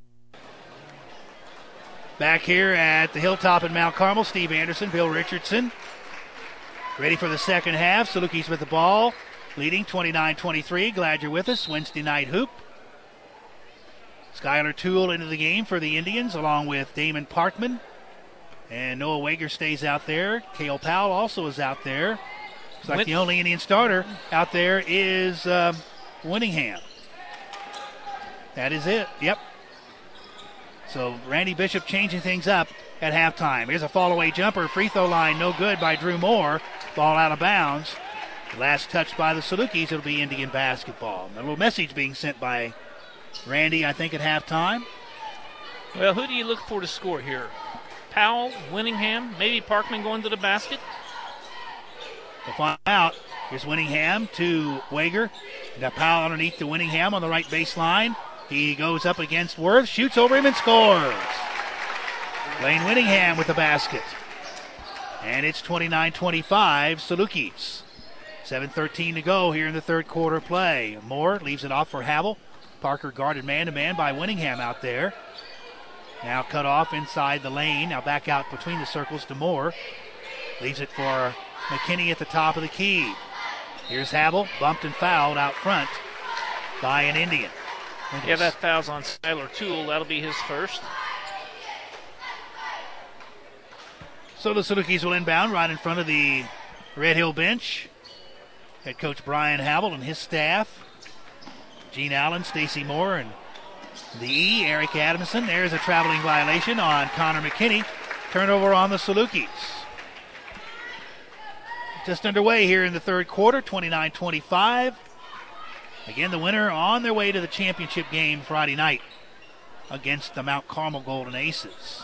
Back here at the Hilltop in Mount Carmel, Steve Anderson, Bill Richardson. Ready for the second half. Salukis with the ball, leading 29-23. Glad you're with us. Wednesday night hoop. Skylar Toole into the game for the Indians, along with Damon Parkman. And Noah Wager stays out there. Cale Powell also is out there. Looks like the only Indian starter out there is Winningham. That is it. Yep. So Randy Bishop changing things up at halftime. Here's a fall-away jumper. Free throw line no good by Drew Moore. Ball out of bounds. Last touch by the Salukis. It'll be Indian basketball. A little message being sent by Randy, I think, at halftime. Well, who do you look for to score here? Powell, Winningham, maybe Parkman going to the basket? We'll find out. Here's Winningham to Wager. Now Powell underneath to Winningham on the right baseline. He goes up against Worth, shoots over him and scores. Lane Winningham with the basket. And it's 29-25, Salukis. 7:13 to go here in the third quarter play. Moore leaves it off for Havel. Parker guarded man-to-man by Winningham out there. Now cut off inside the lane. Now back out between the circles to Moore. Leaves it for McKinney at the top of the key. Here's Havel, bumped and fouled out front by an Indian. Yeah, that foul's on Skylar Toole. That'll be his first. So the Salukis will inbound right in front of the Red Hill bench. Head coach Brian Havel and his staff. Gene Allen, Stacy Moore, and the Eric Adamson. There's a traveling violation on Connor McKinney. Turnover on the Salukis. Just underway here in the third quarter, 29-25. Again, the winner on their way to the championship game Friday night against the Mount Carmel Golden Aces.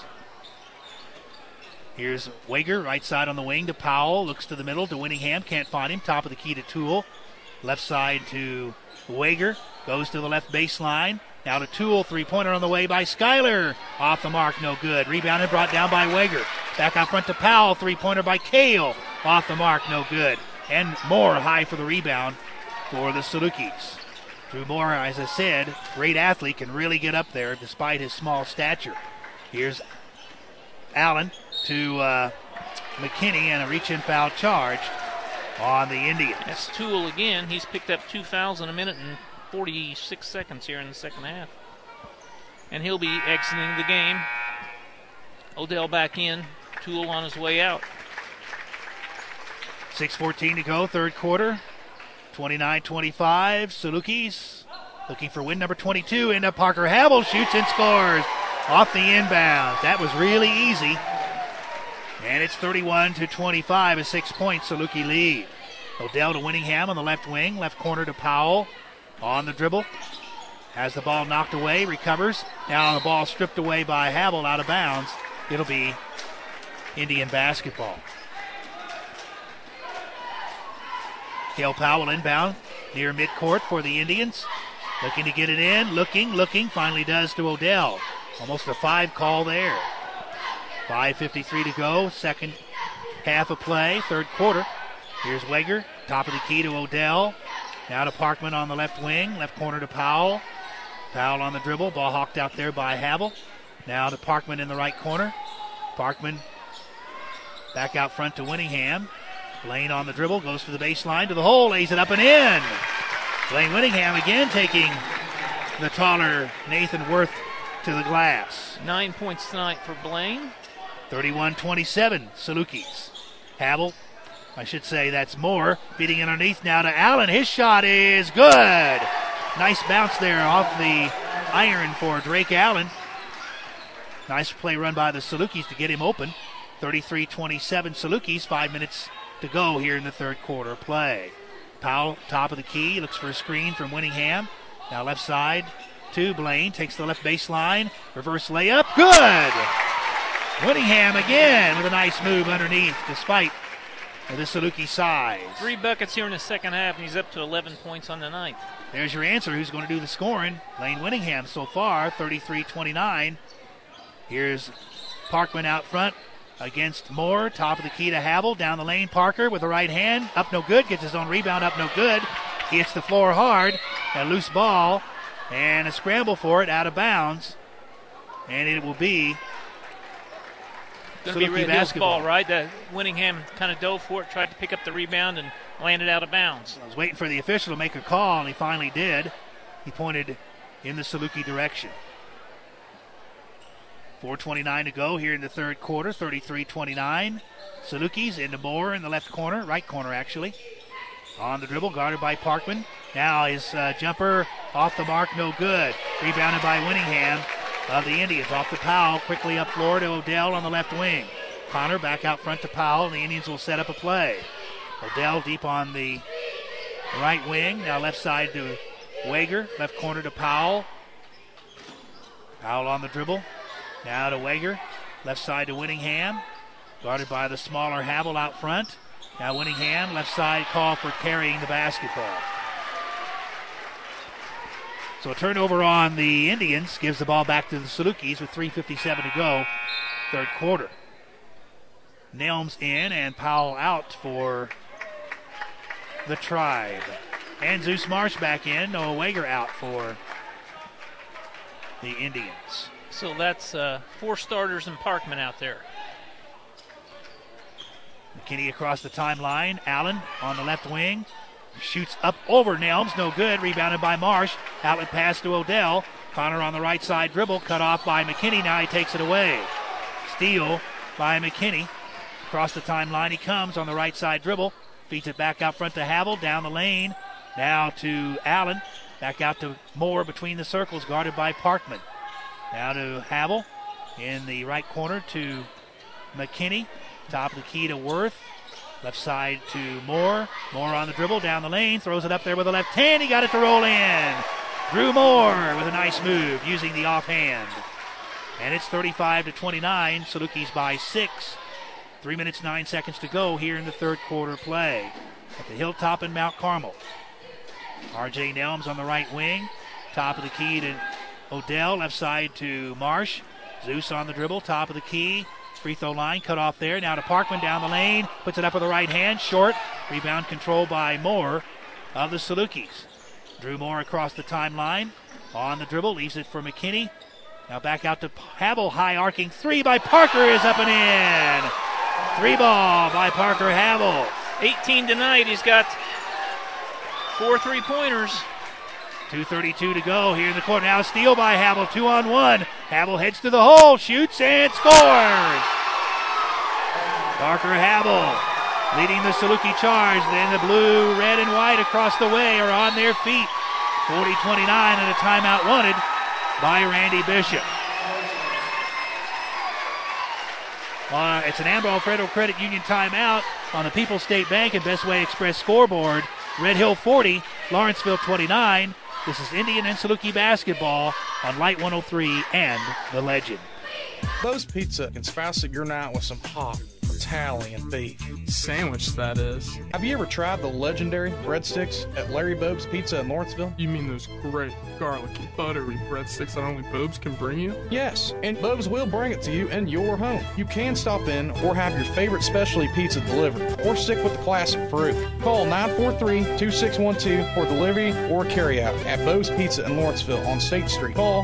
Here's Wager, right side on the wing to Powell. Looks to the middle to Winningham. Can't find him. Top of the key to Toole. Left side to Wager. Goes to the left baseline. Now to Toole. Three-pointer on the way by Schuyler. Off the mark, no good. Rebounded, brought down by Wager. Back out front to Powell. Three-pointer by Cale. Off the mark, no good. And Moore high for the rebound for the Salukis. Drew Moore, as I said, great athlete, can really get up there despite his small stature. Here's Allen to McKinney, and a reach-in foul charged on the Indians. That's Toole again. He's picked up 2 fouls in a minute and 46 seconds here in the second half. And he'll be exiting the game. Odell back in. Toole on his way out. 6:14 to go, third quarter. 29-25, Salukis looking for win number 22. End up Parker Havel shoots and scores off the inbound. That was really easy. And it's 31-25, a 6-point Saluki lead. Odell to Winningham on the left wing, left corner to Powell on the dribble. Has the ball knocked away, recovers. Now the ball stripped away by Havel out of bounds. It'll be Indian basketball. Cale Powell inbound near midcourt for the Indians. Looking to get it in, looking, finally does to Odell. Almost a 5 call there. 5:53 to go, second half of play, third quarter. Here's Wager, top of the key to Odell. Now to Parkman on the left wing, left corner to Powell. Powell on the dribble, ball hawked out there by Havel. Now to Parkman in the right corner. Parkman back out front to Winningham. Lane on the dribble, goes to the baseline, to the hole, lays it up and in. Lane Winningham again taking the taller Nathan Worth to the glass. 9 points tonight for Blaine. 31-27, Salukis. Havel, I should say that's Moore, beating underneath now to Allen. His shot is good. Nice bounce there off the iron for Drake Allen. Nice play run by the Salukis to get him open. 33-27, Salukis, 5 minutes to go here in the third quarter play. Powell, top of the key, looks for a screen from Winningham. Now left side to Blaine, takes the left baseline, reverse layup, good! Winningham again with a nice move underneath despite the Saluki size. 3 buckets here in the second half, and he's up to 11 points on the night. There's your answer. Who's going to do the scoring? Lane Winningham so far, 33-29. Here's Parkman out front against Moore. Top of the key to Havel. Down the lane, Parker with the right hand. Up no good. Gets his own rebound. Up no good. He hits the floor hard. A loose ball. And a scramble for it out of bounds. And it will be going to be Red Hill's ball, right? Winningham kind of dove for it, tried to pick up the rebound, and landed out of bounds. I was waiting for the official to make a call, and he finally did. He pointed in the Saluki direction. 4:29 to go here in the third quarter, 33-29. Salukis into Moore in the left corner, right corner actually. On the dribble, guarded by Parkman. Now his jumper off the mark, no good. Rebounded by Winningham of the Indians. Off to Powell, quickly up floor to Odell on the left wing. Connor back out front to Powell, and the Indians will set up a play. Odell deep on the right wing. Now left side to Wager, left corner to Powell. Powell on the dribble. Now to Wager, left side to Winningham. Guarded by the smaller Havel out front. Now Winningham, left side call for carrying the basketball. So a turnover on the Indians gives the ball back to the Salukis with 3:57 to go, third quarter. Nelms in and Powell out for the Tribe. And Zeus Marsh back in. Noah Wager out for the Indians. So that's 4 starters and Parkman out there. McKinney across the timeline. Allen on the left wing. Shoots up over Nelms. No good. Rebounded by Marsh. Outlet pass to Odell. Connor on the right side dribble. Cut off by McKinney. Now he takes it away. Steal by McKinney. Across the timeline he comes on the right side dribble. Feeds it back out front to Havel. Down the lane. Now to Allen. Back out to Moore between the circles. Guarded by Parkman. Now to Havel. In the right corner to McKinney. Top of the key to Worth. Left side to Moore. Moore on the dribble. Down the lane. Throws it up there with the left hand. He got it to roll in. Drew Moore with a nice move using the offhand. And it's 35-29. Salukis by 6. 3 minutes, 9 seconds to go here in the third quarter play at the Hilltop in Mount Carmel. R.J. Nelms on the right wing. Top of the key to Odell. Left side to Marsh. Zeus on the dribble. Top of the key. Free throw line cut off there. Now to Parkman down the lane. Puts it up with the right hand. Short. Rebound controlled by Moore of the Salukis. Drew Moore across the timeline. On the dribble. Leaves it for McKinney. Now back out to Havel. High arcing three by Parker is up and in. 3 ball by Parker Havel. 18 tonight. He's got 4 3-pointers. 2:32 to go here in the quarter. Now a steal by Havel. 2-on-1. Havel heads to the hole, shoots, and scores. Parker Havel leading the Saluki charge. Then the blue, red, and white across the way are on their feet. 40-29 and a timeout wanted by Randy Bishop. It's an Amarillo Federal Credit Union timeout on the People's State Bank and Best Way Express scoreboard. Red Hill 40, Lawrenceville 29. This is Indian and Saluki basketball on Light 103 and The Legend. Bo's Pizza can spice up your night with some hot Italian beef. Sandwich, that is. Have you ever tried the legendary breadsticks at Larry Bobe's Pizza in Lawrenceville? You mean those great, garlicky, buttery breadsticks that only Bobe's can bring you? Yes, and Bobe's will bring it to you in your home. You can stop in or have your favorite specialty pizza delivered, or stick with the classic fruit. Call 943-2612 for delivery or carryout at Bo's Pizza in Lawrenceville on State Street. Call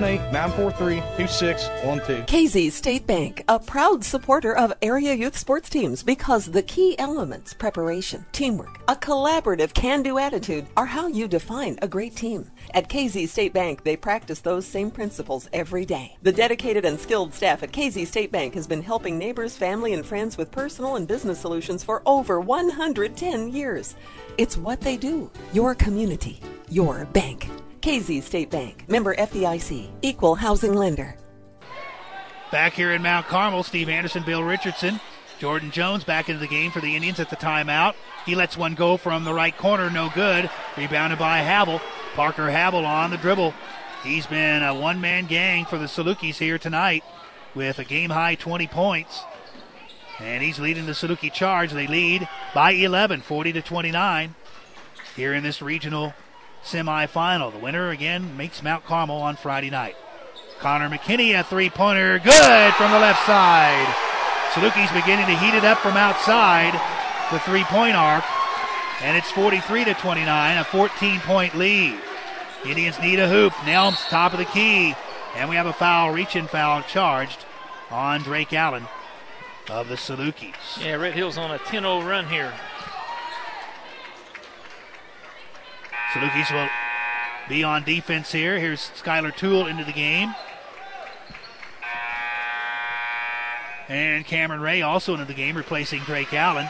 618-943-2612. KZ State Bank, a proud supporter of area youth sports teams, because the key elements, preparation, teamwork, a collaborative can-do attitude, are how you define a great team. At KZ State Bank, they practice those same principles every day. The dedicated and skilled staff at KZ State Bank has been helping neighbors, family, and friends with personal and business solutions for over 110 years. It's what they do. Your community, your bank. KZ State Bank, member FDIC, equal housing lender. Back here in Mount Carmel, Steve Anderson, Bill Richardson. Jordan Jones back into the game for the Indians at the timeout. He lets one go from the right corner, no good. Rebounded by Havel. Parker Havel on the dribble. He's been a one-man gang for the Salukis here tonight with a game-high 20 points. And he's leading the Saluki charge. They lead by 11, 40-29 here in this regional semifinal. The winner, again, meets Mount Carmel on Friday night. Connor McKinney, a three-pointer, good from the left side. Salukis beginning to heat it up from outside the three-point arc, and it's 43-29, a 14-point lead. Indians need a hoop. Nelms, top of the key, and we have a foul, reach-in foul charged on Drake Allen of the Salukis. Yeah, Red Hill's on a 10-0 run here. Salukis will be on defense here. Here's Skylar Toole into the game. And Cameron Ray also into the game, replacing Drake Allen.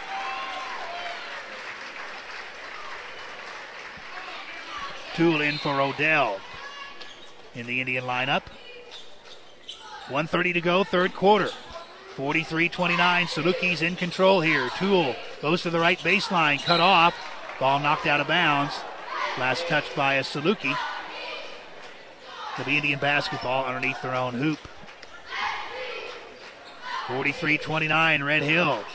Toole in for Odell in the Indian lineup. 1:30 to go, third quarter. 43-29, Salukis in control here. Toole goes to the right baseline, cut off. Ball knocked out of bounds. Last touch by a Saluki. To be Indian basketball underneath their own hoop. 43-29, Red Hill.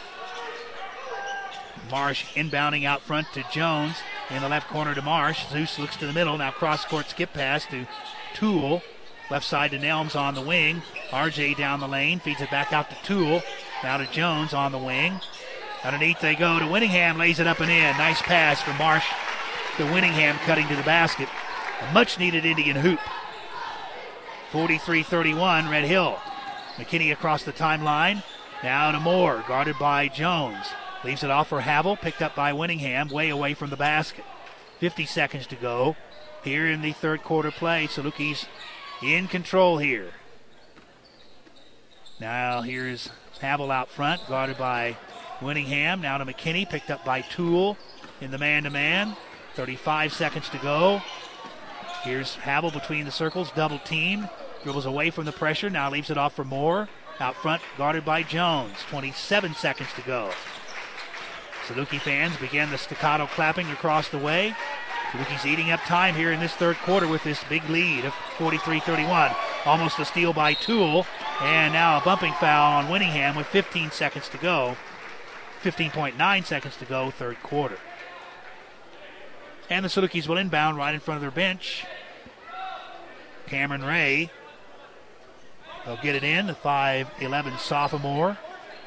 Marsh inbounding out front to Jones. In the left corner to Marsh. Zeus looks to the middle. Now cross-court skip pass to Toole. Left side to Nelms on the wing. RJ down the lane. Feeds it back out to Toole. Now to Jones on the wing. Underneath they go to Winningham. Lays it up and in. Nice pass from Marsh to Winningham, cutting to the basket. A much-needed Indian hoop. 43-31, Red Hill. McKinney across the timeline. Now to Moore. Guarded by Jones. Leaves it off for Havel, picked up by Winningham, way away from the basket. 50 seconds to go here in the third quarter play. Salukis in control here. Now here's Havel out front, guarded by Winningham. Now to McKinney, picked up by Toole in the man-to-man. 35 seconds to go. Here's Havel between the circles, double team. Dribbles away from the pressure, now leaves it off for Moore. Out front, guarded by Jones. 27 seconds to go. Saluki fans begin the staccato clapping across the way. Saluki's eating up time here in this third quarter with this big lead of 43-31. Almost a steal by Toole. And now a bumping foul on Winningham with 15 seconds to go. 15.9 seconds to go, third quarter. And the Salukis will inbound right in front of their bench. Cameron Ray. They'll get it in, the 5'11 sophomore.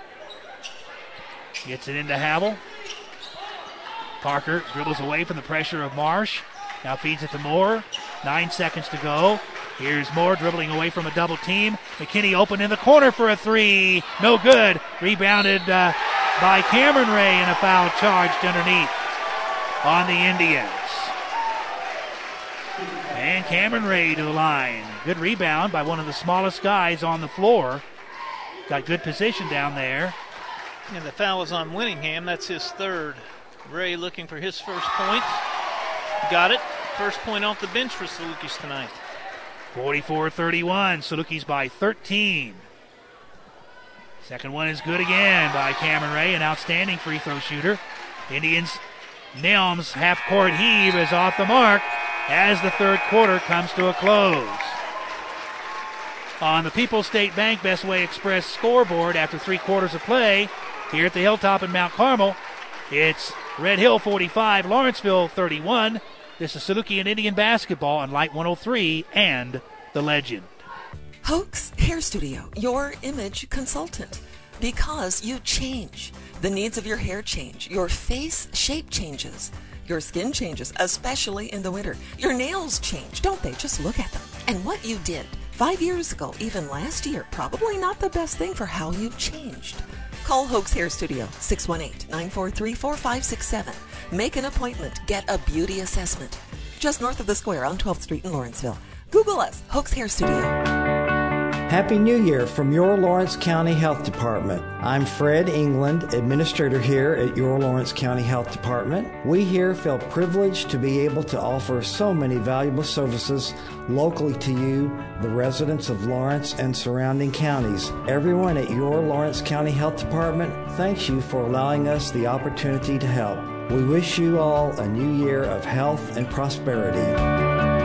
Gets it into Havel. Parker dribbles away from the pressure of Marsh. Now feeds it to Moore. 9 seconds to go. Here's Moore dribbling away from a double team. McKinney open in the corner for a three. No good. Rebounded by Cameron Ray, and a foul charged underneath on the Indians. And Cameron Ray to the line. Good rebound by one of the smallest guys on the floor. Got good position down there. And the foul is on Winningham. That's his third. Ray looking for his first point. Got it. First point off the bench for Salukis tonight. 44-31. Salukis by 13. Second one is good again by Cameron Ray, an outstanding free throw shooter. Indians, Nelms half-court heave is off the mark as the third quarter comes to a close. On the People's State Bank Best Way Express scoreboard after 3 quarters of play here at the Hilltop in Mount Carmel, it's Red Hill 45, Lawrenceville 31. This is Saluki and Indian basketball on Light 103 and The Legend. Hoax Hair Studio, your image consultant. Because you change. The needs of your hair change. Your face shape changes. Your skin changes, especially in the winter. Your nails change, don't they? Just look at them. And what you did 5 years ago, even last year, probably not the best thing for how you've changed. Call Hoax Hair Studio, 618-943-4567. Make an appointment. Get a beauty assessment. Just north of the square on 12th Street in Lawrenceville. Google us, Hoax Hair Studio. Happy New Year from your Lawrence County Health Department. I'm Fred England, administrator here at your Lawrence County Health Department. We here feel privileged to be able to offer so many valuable services locally to you, the residents of Lawrence and surrounding counties. Everyone at your Lawrence County Health Department thanks you for allowing us the opportunity to help. We wish you all a new year of health and prosperity.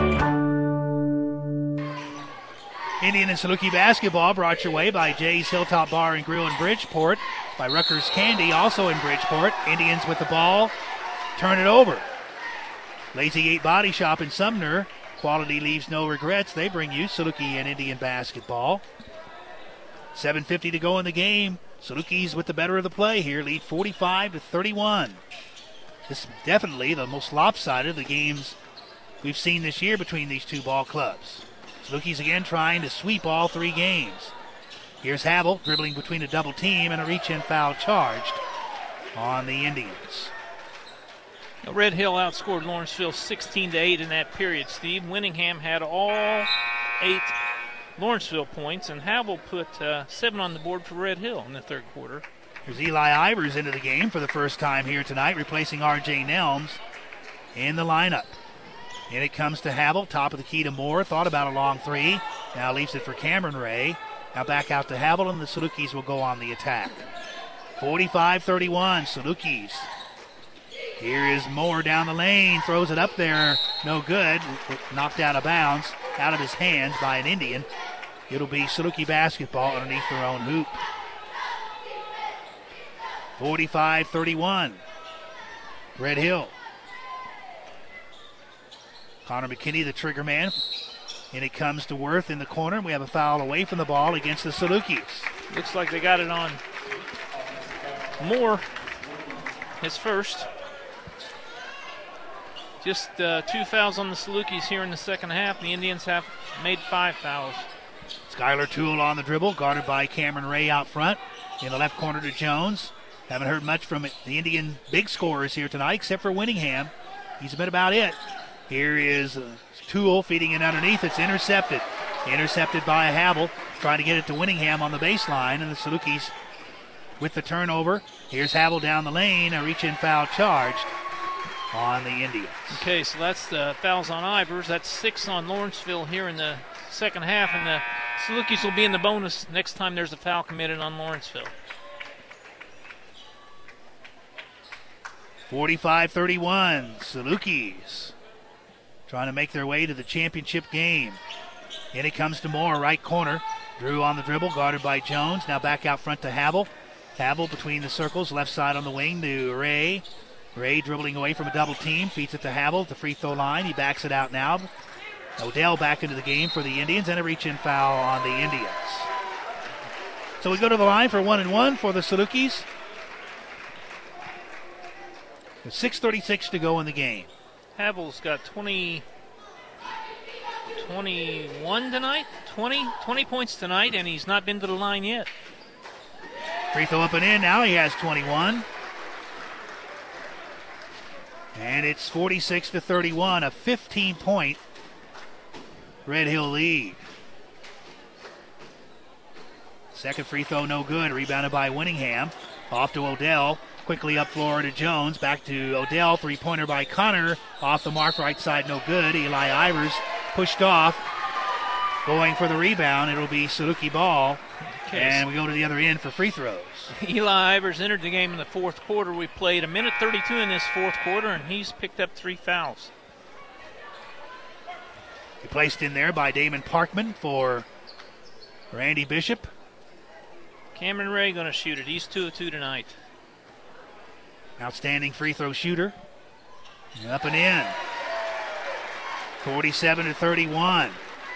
Indian and Saluki basketball brought your way by Jay's Hilltop Bar and Grill in Bridgeport, by Rutgers Candy, also in Bridgeport. Indians with the ball, turn it over. Lazy 8 Body Shop in Sumner. Quality leaves no regrets. They bring you Saluki and Indian basketball. 7:50 to go in the game. Salukis with the better of the play here, lead 45-31. This is definitely the most lopsided of the games we've seen this year between these two ball clubs. Salukis again trying to sweep all 3 games. Here's Havel dribbling between a double team, and a reach-in foul charged on the Indians. Red Hill outscored Lawrenceville 16-8 in that period, Steve. Winningham had all 8 Lawrenceville points, and Havel put 7 on the board for Red Hill in the third quarter. There's Eli Ivers into the game for the first time here tonight, replacing R.J. Nelms in the lineup. And it comes to Havel, top of the key to Moore. Thought about a long three. Now leaves it for Cameron Ray. Now back out to Havel, and the Salukis will go on the attack. 45-31, Salukis. Here is Moore down the lane. Throws it up there. No good. Knocked out of bounds. Out of his hands by an Indian. It'll be Saluki basketball underneath their own hoop. 45-31. Red Hill. Connor McKinney, the trigger man. And it comes to Worth in the corner. We have a foul away from the ball against the Salukis. Looks like they got it on Moore, his first. Just 2 fouls on the Salukis here in the second half. The Indians have made 5 fouls. Skylar Toole on the dribble, guarded by Cameron Ray out front. In the left corner to Jones. Haven't heard much from the Indian big scorers here tonight, except for Winningham. He's been about it. Here is Toole feeding it underneath. It's intercepted. Intercepted by Havel. Trying to get it to Winningham on the baseline, and the Salukis with the turnover. Here's Havel down the lane. A reach-in foul charged on the Indians. Okay, so that's the fouls on Ivers. That's 6 on Lawrenceville here in the second half, and the Salukis will be in the bonus next time there's a foul committed on Lawrenceville. 45-31, Salukis trying to make their way to the championship game. In it comes to Moore, right corner. Drew on the dribble, guarded by Jones. Now back out front to Havel. Havel between the circles, left side on the wing to Ray. Ray dribbling away from a double team, feeds it to Havel at the free throw line. He backs it out now. Odell back into the game for the Indians, and a reach-in foul on the Indians. So we go to the line for 1-1 for the Salukis. With 6:36 to go in the game. Havel's got 21 tonight, 20 points tonight, and he's not been to the line yet. Free throw up and in. Now he has 21. And it's 46-31, a 15-point Red Hill lead. Second free throw no good. Rebounded by Winningham. Off to Odell. Quickly up floor to Jones. Back to Odell. Three-pointer by Connor. Off the mark, right side, no good. Eli Ivers pushed off. Going for the rebound. It'll be Saluki ball. Okay. And we go to the other end for free throws. Eli Ivers entered the game in the fourth quarter. We played a minute 32 in this fourth quarter, and he's picked up 3 fouls. He placed in there by Damon Parkman for Randy Bishop. Cameron Ray going to shoot it. He's 2 of 2 tonight. Outstanding free throw shooter. And up and in. 47-31.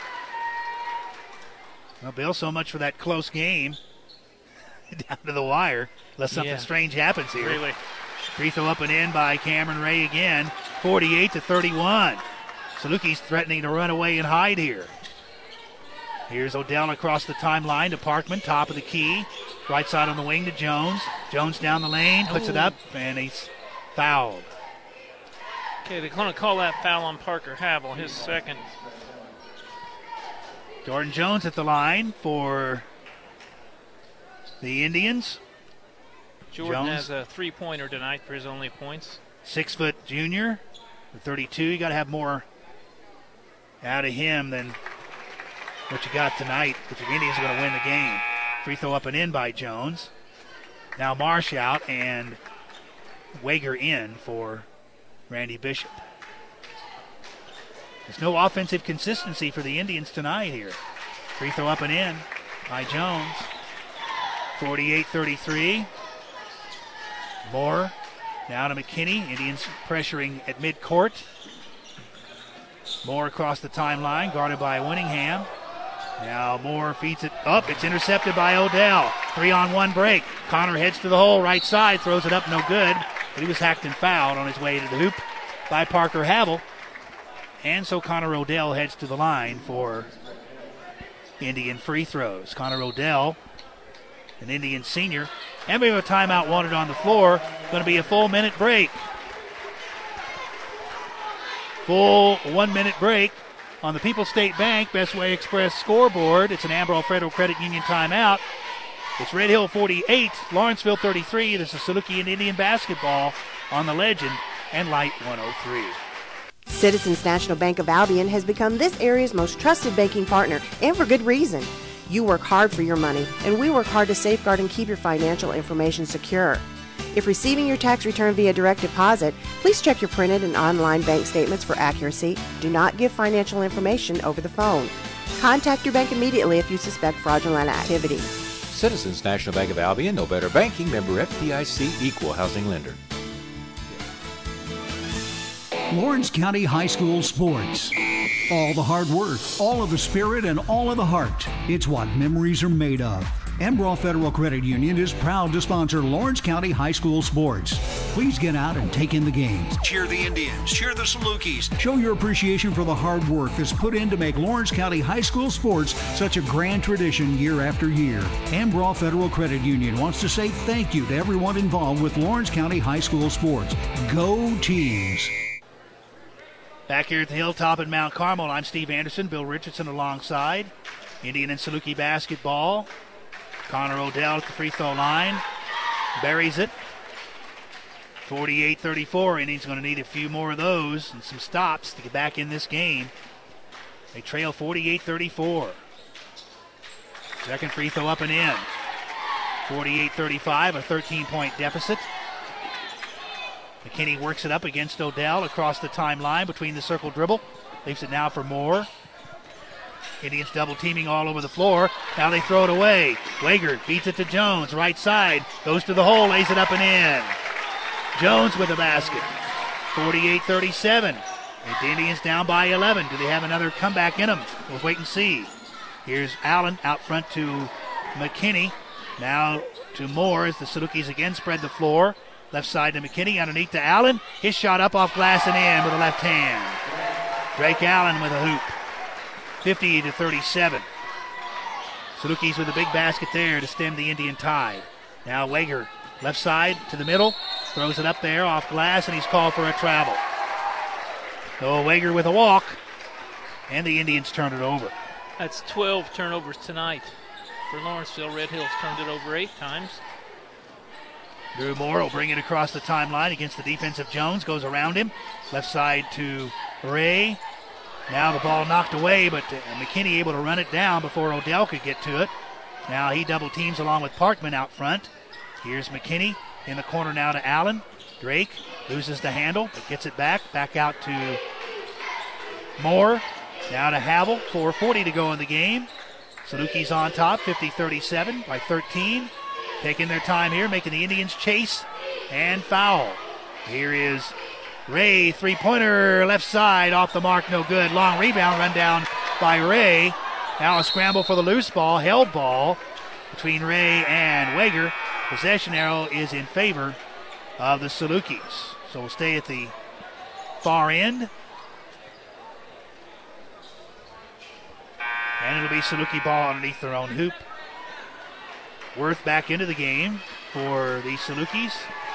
Well, Bill, so much for that close game. Down to the wire. Unless something strange happens here. Really. Free throw up and in by Cameron Ray again. 48-31. Salukis threatening to run away and hide here. Here's Odell across the timeline to Parkman, top of the key. Right side on the wing to Jones. Jones down the lane, puts it up, and he's fouled. Okay, they're going to call that foul on Parker Havel, his second. Jordan Jones at the line for the Indians. Jordan has a 3-pointer tonight for his only points. 6-foot junior, the 32. You got to have more out of him than what you got tonight if the Indians are going to win the game. Free throw up and in by Jones. Now Marsh out and Wager in for Randy Bishop. There's no offensive consistency for the Indians tonight here. Free throw up and in by Jones. 48-33. Moore now to McKinney. Indians pressuring at midcourt. Moore across the timeline, guarded by Winningham. Now Moore feeds it up. It's intercepted by Odell. 3-on-1 break. Connor heads to the hole, right side, throws it up, no good. But he was hacked and fouled on his way to the hoop by Parker Havel. And so Connor Odell heads to the line for Indian free throws. Connor Odell, an Indian senior. And we have a timeout wanted on the floor. Going to be a full minute break. Full 1 minute break on the People's State Bank Bestway Express scoreboard. It's an Amarillo Federal Credit Union timeout. It's Red Hill 48, Lawrenceville 33. This is Saluki and Indian basketball on the Legend and Light 103. Citizens National Bank of Albion has become this area's most trusted banking partner, and for good reason. You work hard for your money, and we work hard to safeguard and keep your financial information secure. If receiving your tax return via direct deposit, please check your printed and online bank statements for accuracy. Do not give financial information over the phone. Contact your bank immediately if you suspect fraudulent activity. Citizens National Bank of Albion, no better banking, member FDIC, equal housing lender. Lawrence County High School Sports. All the hard work, all of the spirit, and all of the heart. It's what memories are made of. Amarillo Federal Credit Union is proud to sponsor Lawrence County High School Sports. Please get out and take in the games. Cheer the Indians. Cheer the Salukis. Show your appreciation for the hard work that's put in to make Lawrence County High School Sports such a grand tradition year after year. Amarillo Federal Credit Union wants to say thank you to everyone involved with Lawrence County High School Sports. Go Teams! Back here at the Hilltop in Mount Carmel, I'm Steve Anderson, Bill Richardson alongside. Indian and Saluki basketball. Connor Odell at the free throw line. Buries it. 48-34. Indians going to need a few more of those and some stops to get back in this game. They trail 48-34. Second free throw up and in. 48-35, a 13-point deficit. McKinney works it up against Odell across the timeline between the circle dribble. Leaves it now for Moore. Indians double teaming all over the floor. Now they throw it away. Wager beats it to Jones. Right side. Goes to the hole. Lays it up and in. Jones with the basket. 48-37. The Indians down by 11. Do they have another comeback in them? We'll wait and see. Here's Allen out front to McKinney. Now to Moore as the Salukis again spread the floor. Left side to McKinney. Underneath to Allen. His shot up off glass and in with the left hand. Drake Allen with a hoop. 50-37. Salukis with a big basket there to stem the Indian tide. Now Wager, left side to the middle, throws it up there off glass, and he's called for a travel. So Wager with a walk, and the Indians turn it over. That's 12 turnovers tonight for Lawrenceville. Red Hills turned it over 8 times. Drew Moore will bring it across the timeline against the defensive Jones, goes around him. Left side to Ray. Now the ball knocked away, but McKinney able to run it down before Odell could get to it. Now he double teams along with Parkman out front. Here's McKinney in the corner now to Allen. Drake loses the handle, but gets it back out to Moore. Now to Havel, 4:40 to go in the game. Salukis on top, 50-37 by 13. Taking their time here, making the Indians chase and foul. Here is Ray, three-pointer, left side, off the mark, no good. Long rebound, run down by Ray. Now a scramble for the loose ball, held ball between Ray and Wager. Possession arrow is in favor of the Salukis. So we'll stay at the far end. And it'll be Saluki ball underneath their own hoop. Worth back into the game for the Salukis.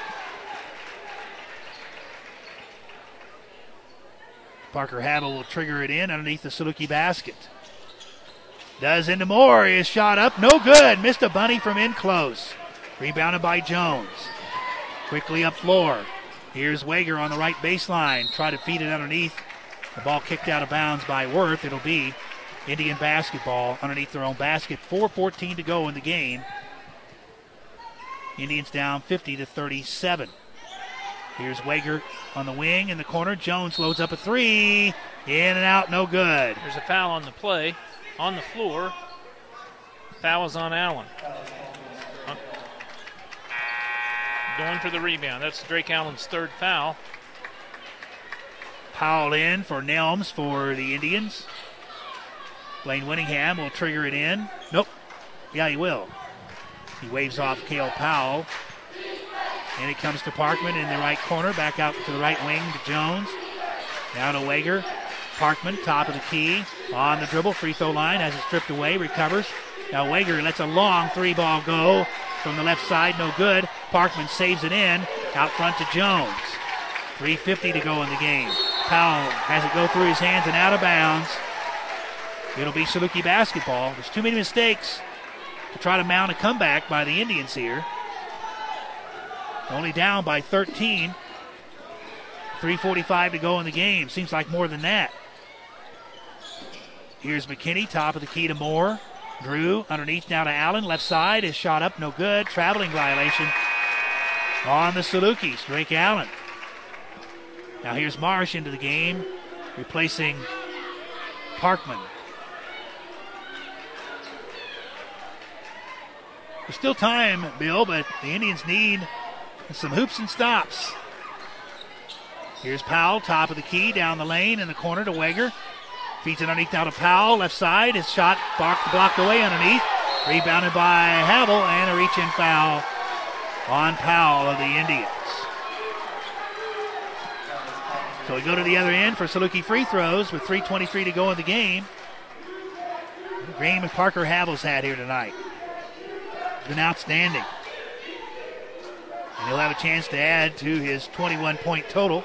Parker Haddle will trigger it in underneath the Saluki basket. Does into Moore. His shot up. No good. Missed a bunny from in close. Rebounded by Jones. Quickly up floor. Here's Wager on the right baseline. Try to feed it underneath. The ball kicked out of bounds by Worth. It'll be Indian basketball underneath their own basket. 4:14 to go in the game. Indians down 50-37. Here's Wager on the wing in the corner. Jones loads up a three. In and out, no good. There's a foul on the play, on the floor. Foul is on Allen. Going for the rebound. That's Drake Allen's third foul. Powell in for Nelms for the Indians. Blaine Winningham will trigger it in. Nope. Yeah, he will. He waves off Cale Powell. And it comes to Parkman in the right corner. Back out to the right wing to Jones. Now to Wager. Parkman, top of the key. On the dribble, free throw line. Has it stripped away, recovers. Now Wager lets a long three ball go from the left side. No good. Parkman saves it in. Out front to Jones. 3:50 to go in the game. Powell has it go through his hands and out of bounds. It'll be Saluki basketball. There's too many mistakes to try to mount a comeback by the Indians here. Only down by 13. 3:45 to go in the game. Seems like more than that. Here's McKinney, top of the key to Moore. Drew underneath now to Allen. Left side is shot up, no good. Traveling violation on the Salukis. Drake Allen. Now here's Marsh into the game, replacing Parkman. There's still time, Bill, but the Indians need some hoops and stops. Here's Powell, top of the key, down the lane in the corner to Weger. Feeds it underneath now to Powell. Left side, his shot blocked away underneath. Rebounded by Havel, and a reach-in foul on Powell of the Indians. So we go to the other end for Saluki free throws with 3:23 to go in the game. The game Parker Havel's had here tonight. It's been outstanding. And he'll have a chance to add to his 21-point total.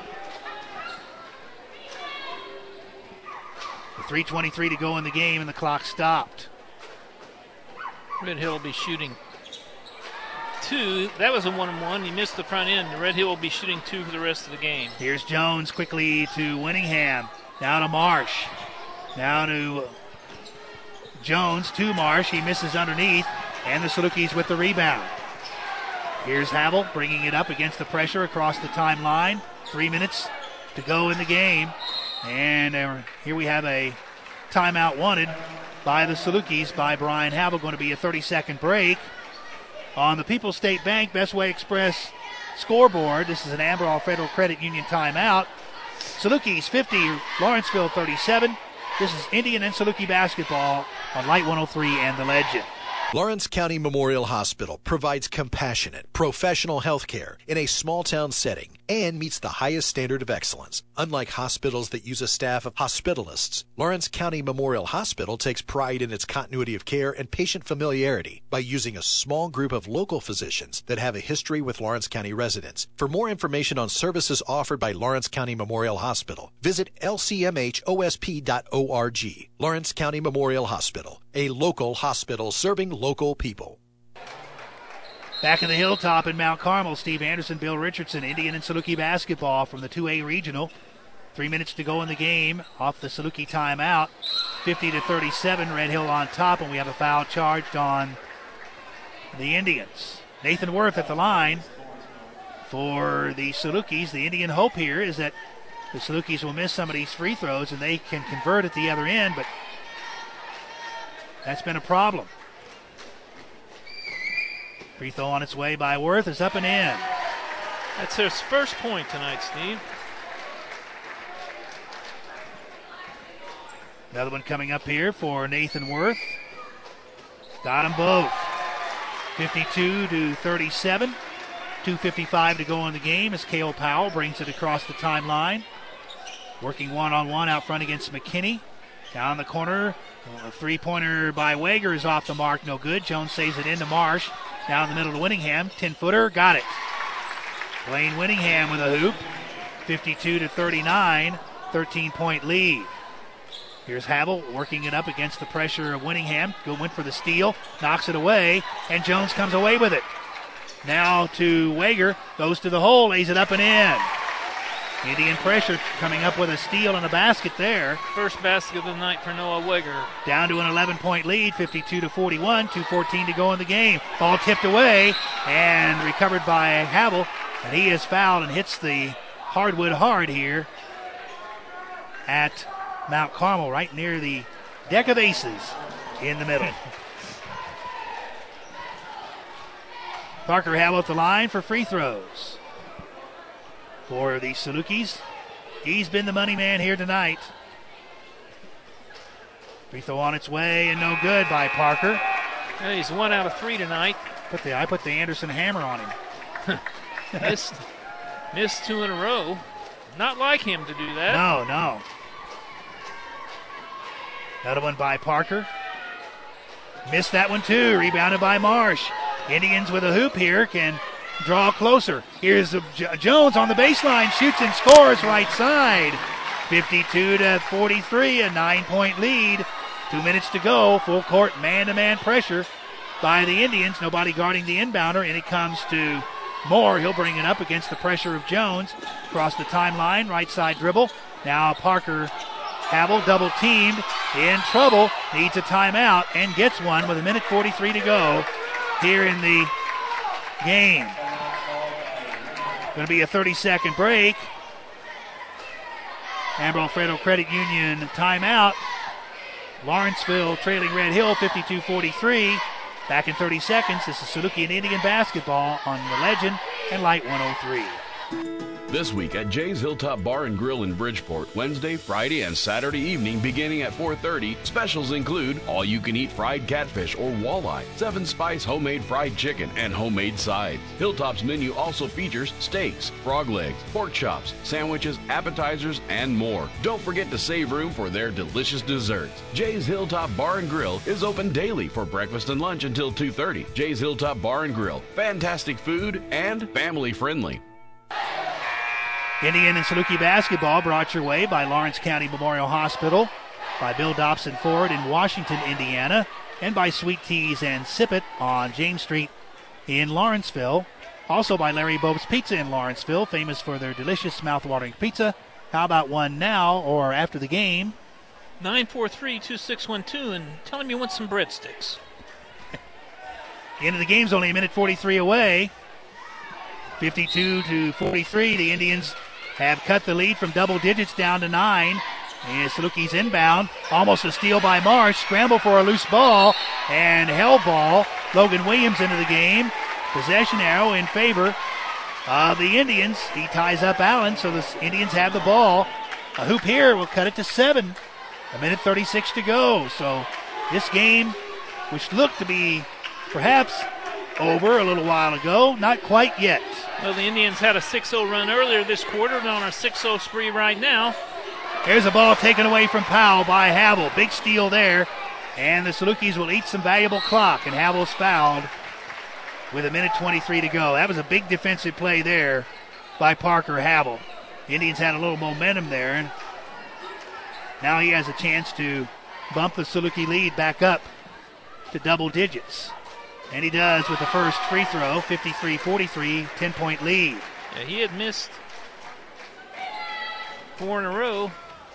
With 3:23 to go in the game, and the clock stopped. Red Hill will be shooting 2. That was a 1-and-1. He missed the front end. Red Hill will be shooting 2 for the rest of the game. Here's Jones quickly to Winningham. Now to Marsh. Now to Jones to Marsh. He misses underneath, and the Salukis with the rebound. Here's Havel bringing it up against the pressure across the timeline. 3 minutes to go in the game. And here we have a timeout wanted by the Salukis by Brian Havel. Going to be a 30-second break on the People's State Bank Bestway Express scoreboard. This is an Amarillo Federal Credit Union timeout. Salukis 50, Lawrenceville 37. This is Indian and Saluki basketball on Light 103 and the Legend. Lawrence County Memorial Hospital provides compassionate, professional health care in a small-town setting and meets the highest standard of excellence. Unlike hospitals that use a staff of hospitalists, Lawrence County Memorial Hospital takes pride in its continuity of care and patient familiarity by using a small group of local physicians that have a history with Lawrence County residents. For more information on services offered by Lawrence County Memorial Hospital, visit lcmhosp.org. Lawrence County Memorial Hospital, a local hospital serving local people. Back in the Hilltop in Mount Carmel, Steve Anderson, Bill Richardson, Indian and Saluki basketball from the 2A Regional. 3 minutes to go in the game off the Saluki timeout. 50-37, Red Hill on top, and we have a foul charged on the Indians. Nathan Worth at the line for the Salukis. The Indian hope here is that the Salukis will miss some of these free throws and they can convert at the other end, but that's been a problem. Free throw on its way by Worth is up and in. That's his first point tonight, Steve. Another one coming up here for Nathan Worth. Got them both. 52-37. 2:55 to go in the game as Cale Powell brings it across the timeline. Working one-on-one out front against McKinney. Down the corner, a three-pointer by Weger is off the mark, no good. Jones saves it into Marsh. Down the middle to Winningham, 10-footer, got it. Blaine Winningham with a hoop. 52-39, 13-point lead. Here's Havel working it up against the pressure of Winningham. Went for the steal, knocks it away, and Jones comes away with it. Now to Weger, goes to the hole, lays it up and in. Indian pressure coming up with a steal and a basket there. First basket of the night for Noah Weger. Down to an 11-point lead, 52-41, 2:14 to go in the game. Ball tipped away and recovered by Havel, and he is fouled and hits the hardwood hard here at Mount Carmel, right near the deck of aces in the middle. Parker Havel at the line for free throws. For the Salukis, he's been the money man here tonight. Free throw on its way and no good by Parker. Yeah, he's 1 out of 3 tonight. I put the Anderson hammer on him. Missed 2 in a row. Not like him to do that. No. Another one by Parker. Missed that one too. Rebounded by Marsh. Indians with a hoop here can draw closer. Here's Jones on the baseline, shoots and scores right side. 52-43, a 9-point lead 2 minutes to go. Full court man-to-man pressure by the Indians. Nobody guarding the inbounder, and it comes to Moore. He'll bring it up against the pressure of Jones. Across the timeline, right side dribble. Now Parker Havel double teamed, in trouble, needs a timeout, and gets one with 1:43 to go here in the game. Going to be a 30-second break. Ambro Alfredo Credit Union timeout. Lawrenceville trailing Red Hill 52-43. Back in 30 seconds. This is Saluki and Indian basketball on the Legend and Light 103. This week at Jay's Hilltop Bar and Grill in Bridgeport, Wednesday, Friday, and Saturday evening beginning at 4:30. Specials include all-you-can-eat fried catfish or walleye, 7-spice homemade fried chicken, and homemade sides. Hilltop's menu also features steaks, frog legs, pork chops, sandwiches, appetizers, and more. Don't forget to save room for their delicious desserts. Jay's Hilltop Bar and Grill is open daily for breakfast and lunch until 2:30. Jay's Hilltop Bar and Grill, fantastic food and family-friendly. Indian and Saluki basketball brought your way by Lawrence County Memorial Hospital, by Bill Dobson Ford in Washington, Indiana, and by Sweet Teas and Sip It on James Street in Lawrenceville. Also by Larry Bove's Pizza in Lawrenceville, famous for their delicious mouth-watering pizza. How about one now or after the game? 943-2612, and tell him you want some breadsticks. The end of the game's only 1:43 away. 52-43, the Indians have cut the lead from double digits down to 9. And Saluki's inbound. Almost a steal by Marsh. Scramble for a loose ball. And held ball. Logan Williams into the game. Possession arrow in favor of the Indians. He ties up Allen, so the Indians have the ball. A hoop here will cut it to 7. 1:36 to go. So this game, which looked to be perhaps over a little while ago, not quite yet. Well, the Indians had a 6-0 run earlier this quarter and on a 6-0 spree right now. Here's a ball taken away from Powell by Havel. Big steal there. And the Salukis will eat some valuable clock. And Havel's fouled with 1:23 to go. That was a big defensive play there by Parker Havel. The Indians had a little momentum there. And now he has a chance to bump the Saluki lead back up to double digits. And he does with the first free throw, 53-43, 10-point lead. Yeah, he had missed 4 in a row.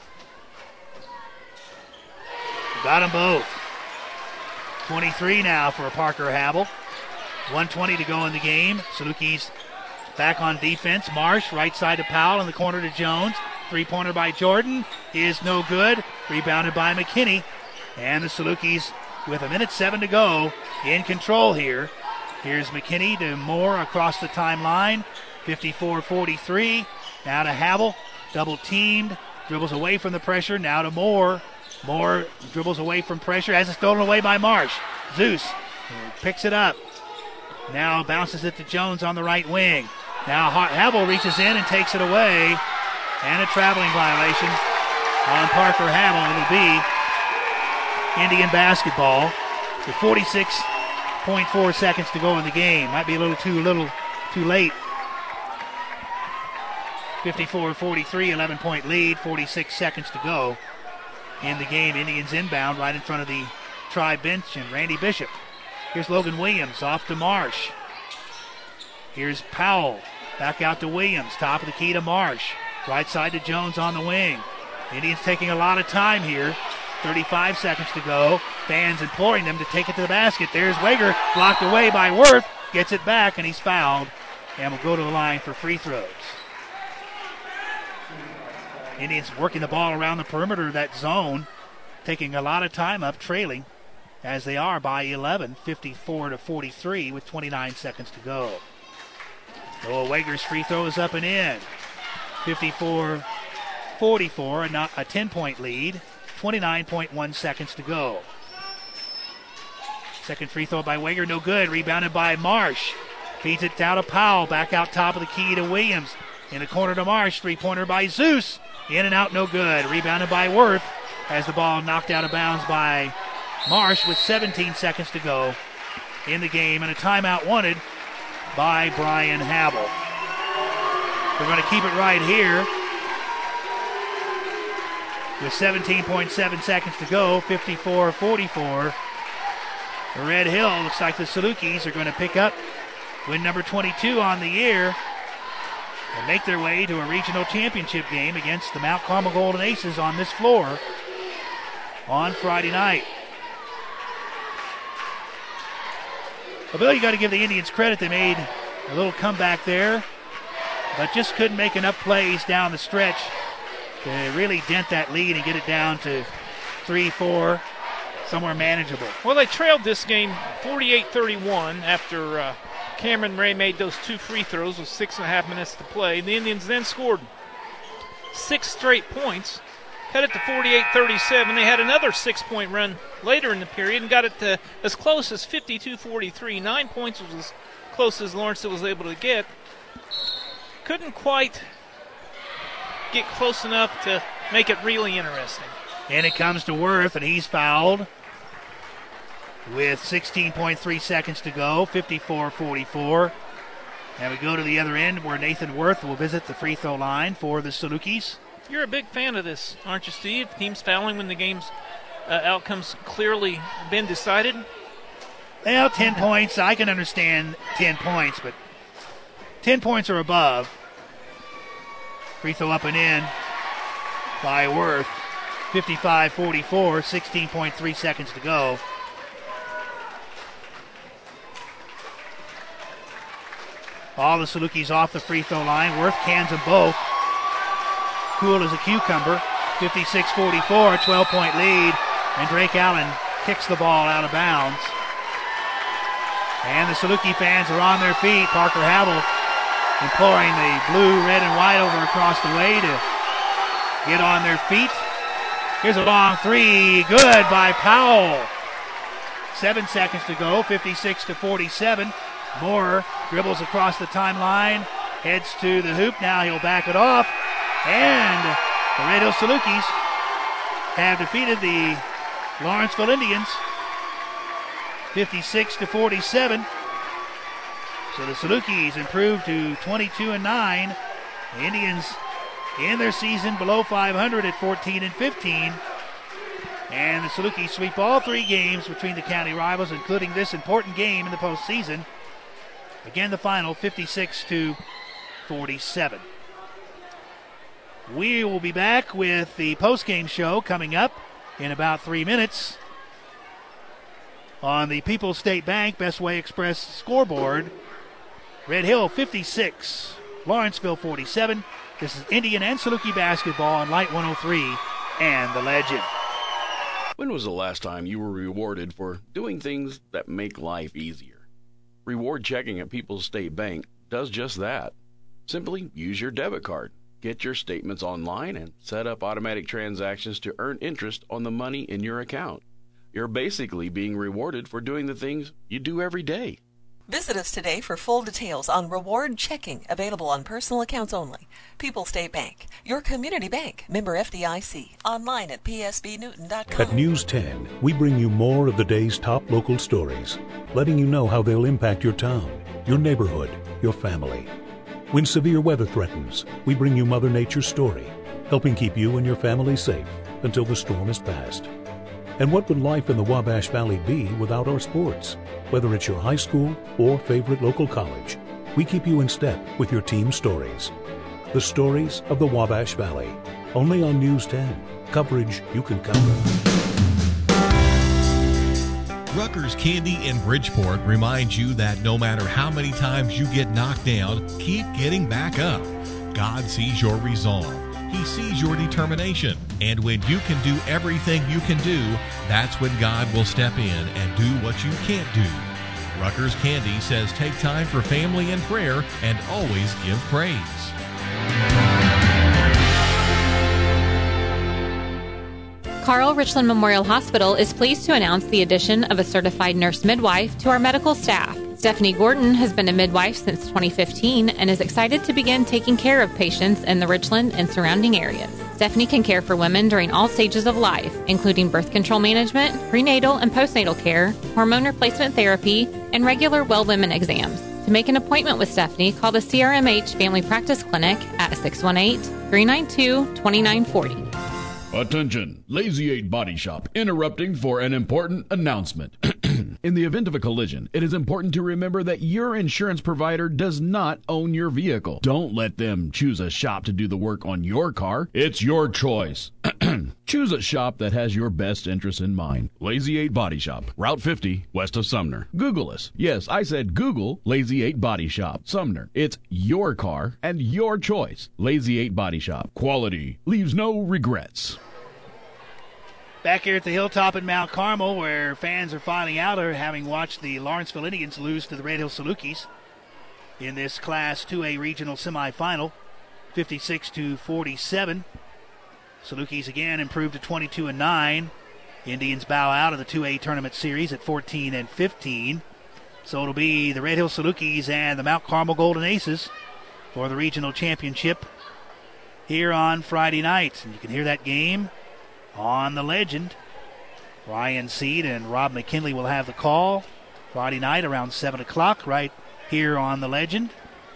Got them both. 23 now for Parker Havel. 1:20 to go in the game. Salukis back on defense. Marsh, right side to Powell, in the corner to Jones. Three-pointer by Jordan is no good. Rebounded by McKinney. And the Salukis, with 1:07 to go, in control here. Here's McKinney to Moore across the timeline. 54-43. Now to Havel. Double teamed. Dribbles away from the pressure. Now to Moore. Moore dribbles away from pressure. Has it stolen away by Marsh. Zeus picks it up. Now bounces it to Jones on the right wing. Now Havel reaches in and takes it away. And a traveling violation on Parker Havel. It'll be Indian basketball with 46.4 seconds to go in the game. Might be a little too late. 54-43, 11-point lead, 46 seconds to go in the game. Indians inbound right in front of the Tri bench and Randy Bishop. Here's Logan Williams off to Marsh. Here's Powell back out to Williams. Top of the key to Marsh. Right side to Jones on the wing. Indians taking a lot of time here. 35 seconds to go. Fans imploring them to take it to the basket. There's Wager, blocked away by Worth. Gets it back, and he's fouled. And will go to the line for free throws. Indians working the ball around the perimeter of that zone. Taking a lot of time up, trailing as they are by 11, 54-43 with 29 seconds to go. Noah Wager's free throw is up and in. 54-44, a 10-point lead. 29.1 seconds to go. Second free throw by Wager, no good. Rebounded by Marsh. Feeds it down to Powell. Back out top of the key to Williams. In the corner to Marsh. Three-pointer by Zeus. In and out, no good. Rebounded by Worth. Has the ball knocked out of bounds by Marsh with 17 seconds to go in the game. And a timeout wanted by Brian Havel. We're going to keep it right here. with 17.7 seconds to go, 54-44. Red Hill, looks like the Salukis are going to pick up win number 22 on the year and make their way to a regional championship game against the Mount Carmel Golden Aces on this floor on Friday night. Well, Bill, you got to give the Indians credit. They made a little comeback there, but just couldn't make enough plays down the stretch to really dent that lead and get it down to 3-4, somewhere manageable. Well, they trailed this game 48-31 after Cameron Ray made those 2 free throws with 6.5 minutes to play. The Indians then scored 6 straight points, cut it to 48-37. They had another 6-point run later in the period and got it to as close as 52-43. 9 points was as close as Lawrenceville was able to get. Couldn't quite get close enough to make it really interesting. And it comes to Worth, and he's fouled with 16.3 seconds to go, 54-44. And we go to the other end where Nathan Worth will visit the free throw line for the Salukis. You're a big fan of this, aren't you, Steve? Teams fouling when the game's outcome's clearly been decided? Well, 10 points, I can understand 10 points, but 10 points or above. Free throw up and in by Worth. 55-44, 16.3 seconds to go. All the Salukis off the free throw line. Worth cans them both. Cool as a cucumber. 56-44, 12-point lead. And Drake Allen kicks the ball out of bounds. And the Saluki fans are on their feet. Parker Havel imploring the blue, red, and white over across the way to get on their feet. Here's a long three. Good by Powell. 7 seconds to go. 56-47. Moore dribbles across the timeline. Heads to the hoop. Now he'll back it off. And the Red Hill Salukis have defeated the Lawrenceville Indians 56-47. So the Salukis improved to 22-9. The Indians in their season below 500 at 14-15. And the Salukis sweep all 3 games between the county rivals, including this important game in the postseason. Again, the final 56-47. We will be back with the postgame show coming up in about 3 minutes on the People's State Bank Best Way Express scoreboard. Red Hill 56, Lawrenceville 47. This is Indian and Saluki basketball on Light 103 and The Legend. When was the last time you were rewarded for doing things that make life easier? Reward checking at People's State Bank does just that. Simply use your debit card, get your statements online, and set up automatic transactions to earn interest on the money in your account. You're basically being rewarded for doing the things you do every day. Visit us today for full details on reward checking, available on personal accounts only. People's State Bank, your community bank, member FDIC, online at psbnewton.com. At News 10, we bring you more of the day's top local stories, letting you know how they'll impact your town, your neighborhood, your family. When severe weather threatens, we bring you Mother Nature's story, helping keep you and your family safe until the storm is past. And what would life in the Wabash Valley be without our sports? Whether it's your high school or favorite local college, we keep you in step with your team stories. The stories of the Wabash Valley, only on News 10. Coverage you can count on. Rutgers Candy in Bridgeport reminds you that no matter how many times you get knocked down, keep getting back up. God sees your resolve. He sees your determination. And when you can do everything you can do, that's when God will step in and do what you can't do. Rutgers Candy says take time for family and prayer and always give praise. Carl Richland Memorial Hospital is pleased to announce the addition of a certified nurse midwife to our medical staff. Stephanie Gordon has been a midwife since 2015 and is excited to begin taking care of patients in the Richland and surrounding areas. Stephanie can care for women during all stages of life, including birth control management, prenatal and postnatal care, hormone replacement therapy, and regular well women exams. To make an appointment with Stephanie, call the CRMH Family Practice Clinic at 618-392-2940. Attention, Lazy 8 Body Shop, interrupting for an important announcement. In the event of a collision, it is important to remember that your insurance provider does not own your vehicle. Don't let them choose a shop to do the work on your car. It's your choice. Choose a shop that has your best interests in mind. Lazy 8 Body Shop, Route 50, west of Sumner. Google us. Yes, I said Google Lazy 8 Body Shop, Sumner. It's your car and your choice. Lazy 8 Body Shop. Quality leaves no regrets. Back here at the Hilltop in Mount Carmel, where fans are finding out or having watched the Lawrenceville Indians lose to the Red Hill Salukis in this Class 2A regional semifinal, 56-47. Salukis again improved to 22-9. Indians bow out of the 2A tournament series at 14-15. So it'll be the Red Hill Salukis and the Mount Carmel Golden Aces for the regional championship here on Friday night. And you can hear that game on the Legend. Ryan Seed and Rob McKinley will have the call Friday night around 7 o'clock right here on the Legend.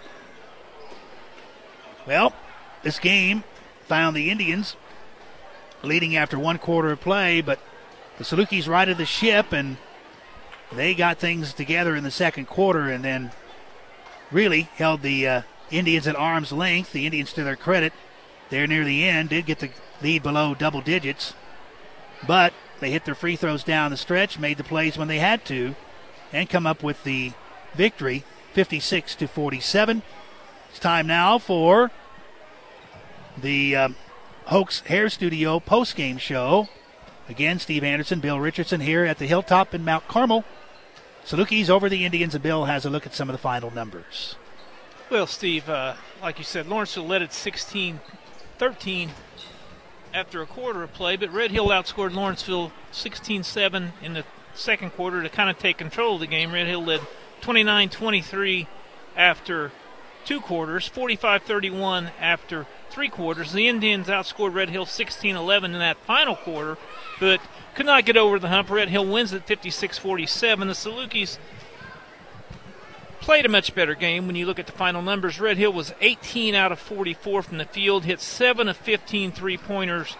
Well, this game found the Indians leading after one quarter of play, but the Salukis righted the ship and they got things together in the second quarter and then really held the Indians at arm's length. The Indians, to their credit, there near the end, did get the lead below double digits, but they hit their free throws down the stretch, made the plays when they had to, and come up with the victory, 56-47. It's time now for the Hoax Hair Studio post-game show. Again, Steve Anderson, Bill Richardson here at the Hilltop in Mount Carmel. Salukis over the Indians, and Bill has a look at some of the final numbers. Well, Steve, like you said, Lawrenceville led at 16-13 after a quarter of play, but Red Hill outscored Lawrenceville 16-7 in the second quarter to kind of take control of the game. Red Hill led 29-23 after two quarters, 45-31 after three quarters. The Indians outscored Red Hill 16-11 in that final quarter, but could not get over the hump. Red Hill wins at 56-47. The Salukis played a much better game when you look at the final numbers. Red Hill was 18 out of 44 from the field, hit 7 of 15 three-pointers.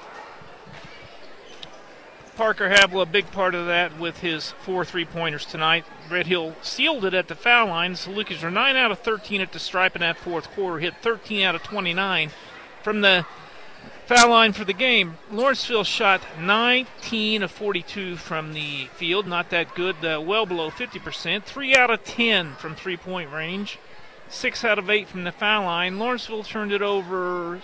Parker Havel, a big part of that with his 4 three-pointers tonight. Red Hill sealed it at the foul line. The Salukis are 9 out of 13 at the stripe in that fourth quarter, hit 13 out of 29 from the foul line for the game. Lawrenceville shot 19 of 42 from the field, not that good, well below 50%. 3 out of 10 from three-point range, 6 out of 8 from the foul line. Lawrenceville turned it over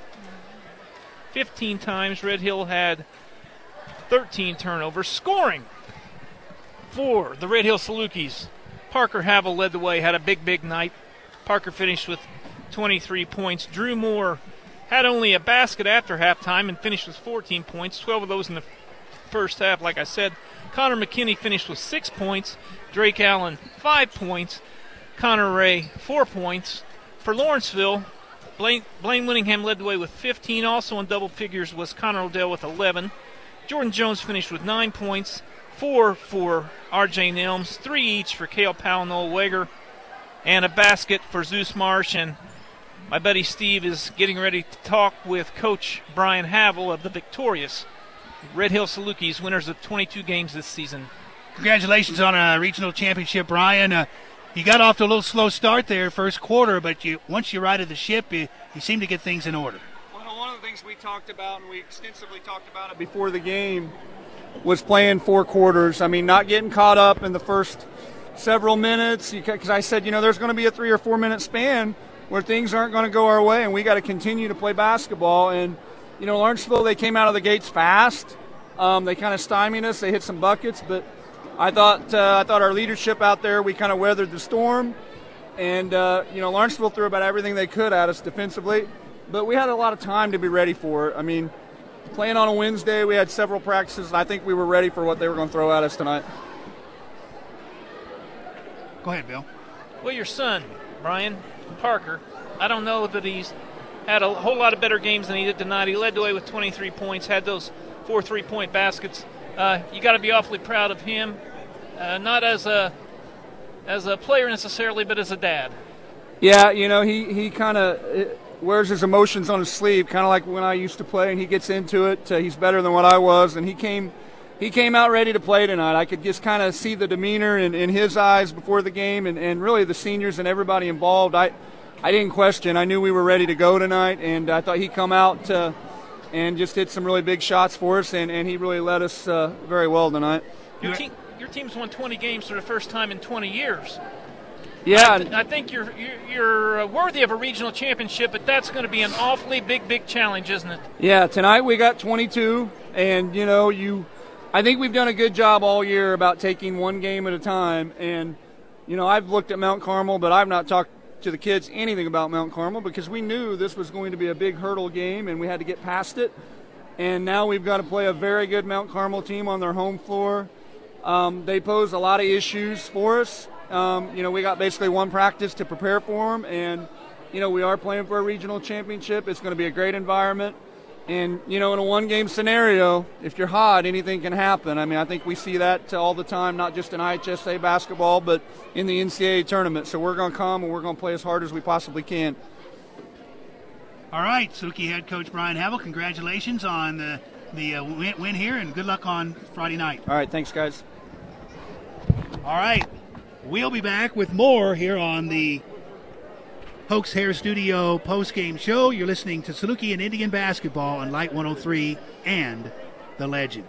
15 times. Red Hill had 13 turnovers. Scoring for the Red Hill Salukis, Parker Havel led the way, had a big night. Parker finished with 23 points. Drew Moore had only a basket after halftime and finished with 14 points, 12 of those in the first half, like I said. Connor McKinney finished with 6 points. Drake Allen, 5 points. Connor Ray, 4 points. For Lawrenceville, Blaine Winningham led the way with 15. Also in double figures was Connor Odell with 11. Jordan Jones finished with 9 points, 4 for R.J. Nelms, 3 each for Cale Powell, Noel Weger, and a basket for Zeus Marsh. And my buddy Steve is getting ready to talk with Coach Brian Havel of the victorious Red Hill Salukis, winners of 22 games this season. Congratulations on a regional championship, Brian. You got off to a little slow start there first quarter, but once you righted the ship, you seem to get things in order. One of the things we talked about, and we extensively talked about it before the game, was playing 4 quarters. I mean, not getting caught up in the first several minutes, because I said, there's going to be a 3 or 4 minute span where things aren't going to go our way, and we got to continue to play basketball. And, Lawrenceville, they came out of the gates fast. They kind of stymied us. They hit some buckets, but I thought our leadership out there, we kind of weathered the storm. And, Lawrenceville threw about everything they could at us defensively. But we had a lot of time to be ready for it. I mean, playing on a Wednesday, we had several practices, and I think we were ready for what they were going to throw at us tonight. Go ahead, Bill. Well, your son, Brian Parker, I don't know that he's had a whole lot of better games than he did tonight. He led the way with 23 points, had those 4 three-point baskets. You got to be awfully proud of him, not as a player necessarily, but as a dad. Yeah, he kind of wears his emotions on his sleeve, kind of like when I used to play, and he gets into it. He's better than what I was, and he came out ready to play tonight. I could just kind of see the demeanor in his eyes before the game, and really the seniors and everybody involved. I didn't question. I knew we were ready to go tonight, and I thought he'd come out and just hit some really big shots for us, and he really led us very well tonight. Your team's won 20 games for the first time in 20 years. Yeah. I think you're worthy of a regional championship, but that's going to be an awfully big challenge, isn't it? Yeah, tonight we got 22, and, I think we've done a good job all year about taking one game at a time, and, I've looked at Mount Carmel, but I've not talked to the kids anything about Mount Carmel because we knew this was going to be a big hurdle game and we had to get past it. And now we've got to play a very good Mount Carmel team on their home floor. They pose a lot of issues for us. We got basically one practice to prepare for them, and, we are playing for a regional championship. It's going to be a great environment. And, in a one-game scenario, if you're hot, anything can happen. I mean, I think we see that all the time, not just in IHSA basketball, but in the NCAA tournament. So we're going to come and we're going to play as hard as we possibly can. All right, Saluki head coach Brian Havel, congratulations on the win here, and good luck on Friday night. All right, thanks, guys. All right, we'll be back with more here on the Hoax Hair Studio post-game show. You're listening to Saluki and Indian basketball on Light 103 and The Legend.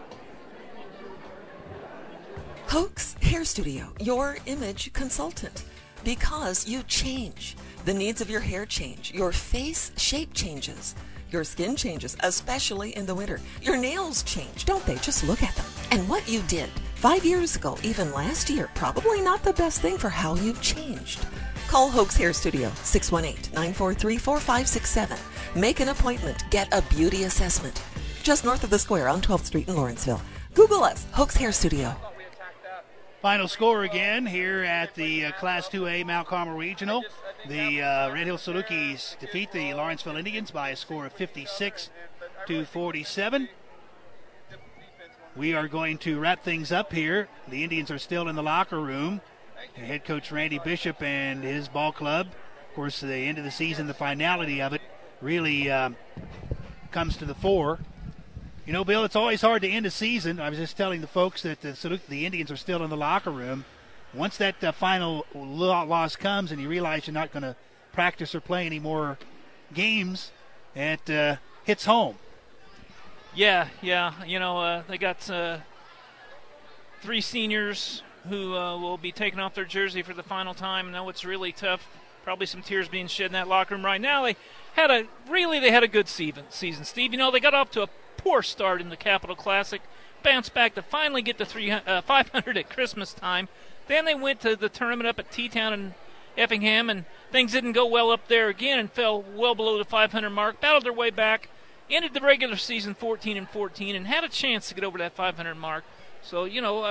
Hoax Hair Studio, your image consultant. Because you change. The needs of your hair change. Your face shape changes. Your skin changes, especially in the winter. Your nails change, don't they? Just look at them. And what you did 5 years ago, even last year, probably not the best thing for how you've changed. Call Hoax Hair Studio, 618-943-4567. Make an appointment. Get a beauty assessment. Just north of the square on 12th Street in Lawrenceville. Google us, Hoax Hair Studio. Final score again here at the Class 2A Mount Carmel Regional. The Red Hill Salukis defeat the Lawrenceville Indians by a score of 56-47. We are going to wrap things up here. The Indians are still in the locker room. Head coach Randy Bishop and his ball club. Of course, the end of the season, the finality of it really comes to the fore. Bill, it's always hard to end a season. I was just telling the folks that the Indians are still in the locker room. Once that final loss comes and you realize you're not going to practice or play any more games, it hits home. Yeah. They got 3 seniors who will be taking off their jersey for the final time. I know it's really tough. Probably some tears being shed in that locker room right now. They had a good season, Steve. They got off to a poor start in the Capital Classic, bounced back to finally get to 500 at Christmas time. Then they went to the tournament up at T-Town in Effingham, and things didn't go well up there again and fell well below the 500 mark, battled their way back, ended the regular season 14-14, and had a chance to get over that 500 mark. So,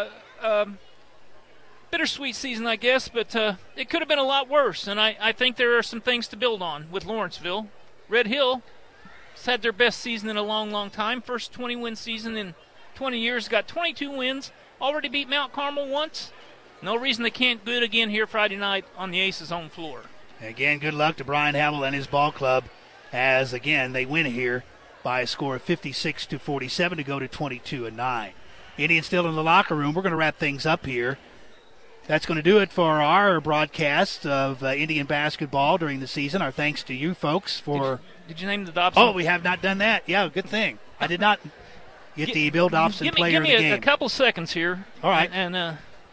bittersweet season, I guess, but it could have been a lot worse, and I think there are some things to build on with Lawrenceville. Red Hill has had their best season in a long time. First 20-win season in 20 years. Got 22 wins. Already beat Mount Carmel once. No reason they can't do it again here Friday night on the Aces' home floor. Again, good luck to Brian Havel and his ball club as, again, they win here by a score of 56-47 to go to 22-9. Indians still in the locker room. We're going to wrap things up here. That's going to do it for our broadcast of Indian basketball during the season. Our thanks to you folks for... Did you name the Dobson? Oh, we have not done that. Yeah, good thing. I did not get the Bill Dobson player of the game. Give me a couple seconds here. All right. And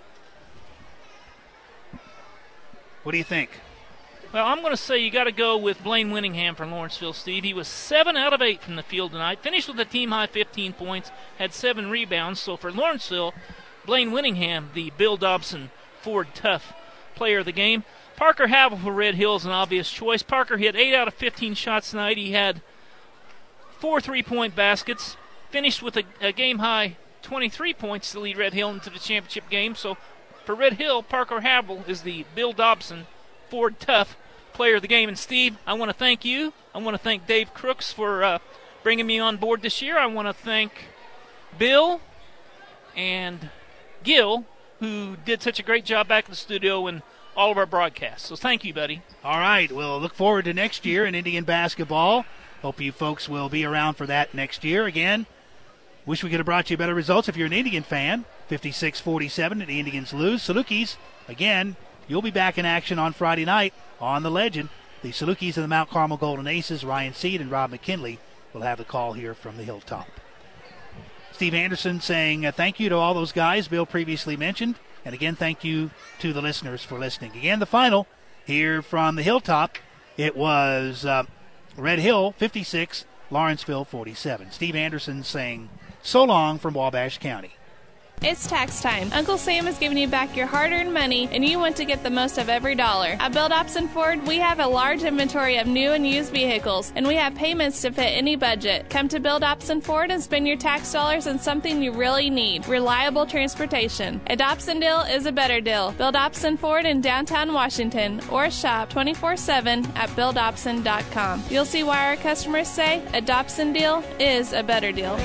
what do you think? Well, I'm going to say you got to go with Blaine Winningham from Lawrenceville, Steve. He was 7 out of 8 from the field tonight. Finished with a team-high 15 points, had 7 rebounds. So for Lawrenceville, Blaine Winningham, the Bill Dobson Ford Tough player of the game. Parker Havel for Red Hill is an obvious choice. Parker hit 8 out of 15 shots tonight. He had 4 3-point baskets. Finished with a game-high 23 points to lead Red Hill into the championship game. So for Red Hill, Parker Havel is the Bill Dobson Ford Tough player of the game. And Steve, I want to thank you. I want to thank Dave Crooks for bringing me on board this year. I want to thank Bill and Gil, who did such a great job back in the studio and all of our broadcasts. So thank you, buddy. All right. We'll look forward to next year in Indian basketball. Hope you folks will be around for that next year. Again, wish we could have brought you better results if you're an Indian fan. 56-47, the Indians lose. Salukis, again, you'll be back in action on Friday night on the Legend. The Salukis and the Mount Carmel Golden Aces, Ryan Seed and Rob McKinley, will have the call here from the Hilltop. Steve Anderson saying thank you to all those guys Bill previously mentioned. And again, thank you to the listeners for listening. Again, the final here from the Hilltop, it was Red Hill 56, Lawrenceville 47. Steve Anderson saying so long from Wabash County. It's tax time. Uncle Sam is giving you back your hard-earned money, and you want to get the most of every dollar. At Bill Dobson Ford, we have a large inventory of new and used vehicles, and we have payments to fit any budget. Come to Bill Dobson Ford and spend your tax dollars on something you really need: reliable transportation. A Dobson deal is a better deal. Bill Dobson Ford in downtown Washington, or shop 24/7 at BillDobson.com. You'll see why our customers say a Dobson deal is a better deal.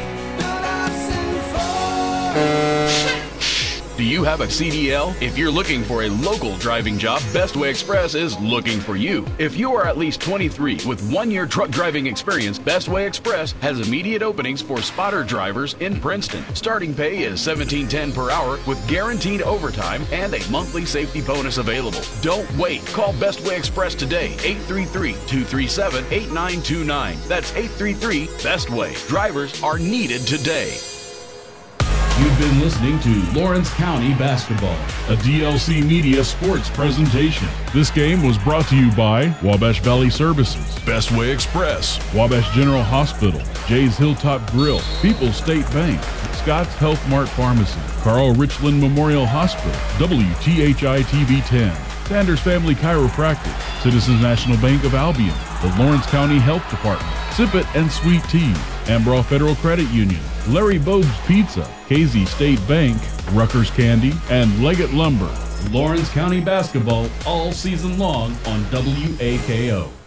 Do you have a CDL? If you're looking for a local driving job, Bestway Express is looking for you. If you are at least 23 with 1-year truck driving experience, Bestway Express has immediate openings for spotter drivers in Princeton. Starting pay is $17.10 per hour with guaranteed overtime and a monthly safety bonus available. Don't wait. Call Bestway Express today, 833-237-8929. That's 833-BESTWAY. Drivers are needed today. You've been listening to Lawrence County Basketball, a DLC Media sports presentation. This game was brought to you by Wabash Valley Services, Bestway Express, Wabash General Hospital, Jay's Hilltop Grill, People's State Bank, Scott's Health Mart Pharmacy, Carl Richland Memorial Hospital, WTHI TV 10, Sanders Family Chiropractic, Citizens National Bank of Albion, the Lawrence County Health Department, Sip It and Sweet Tea, Ambrough Federal Credit Union, Larry Bogue's Pizza, KZ State Bank, Rutgers Candy, and Leggett Lumber. Lawrence County Basketball all season long on WAKO.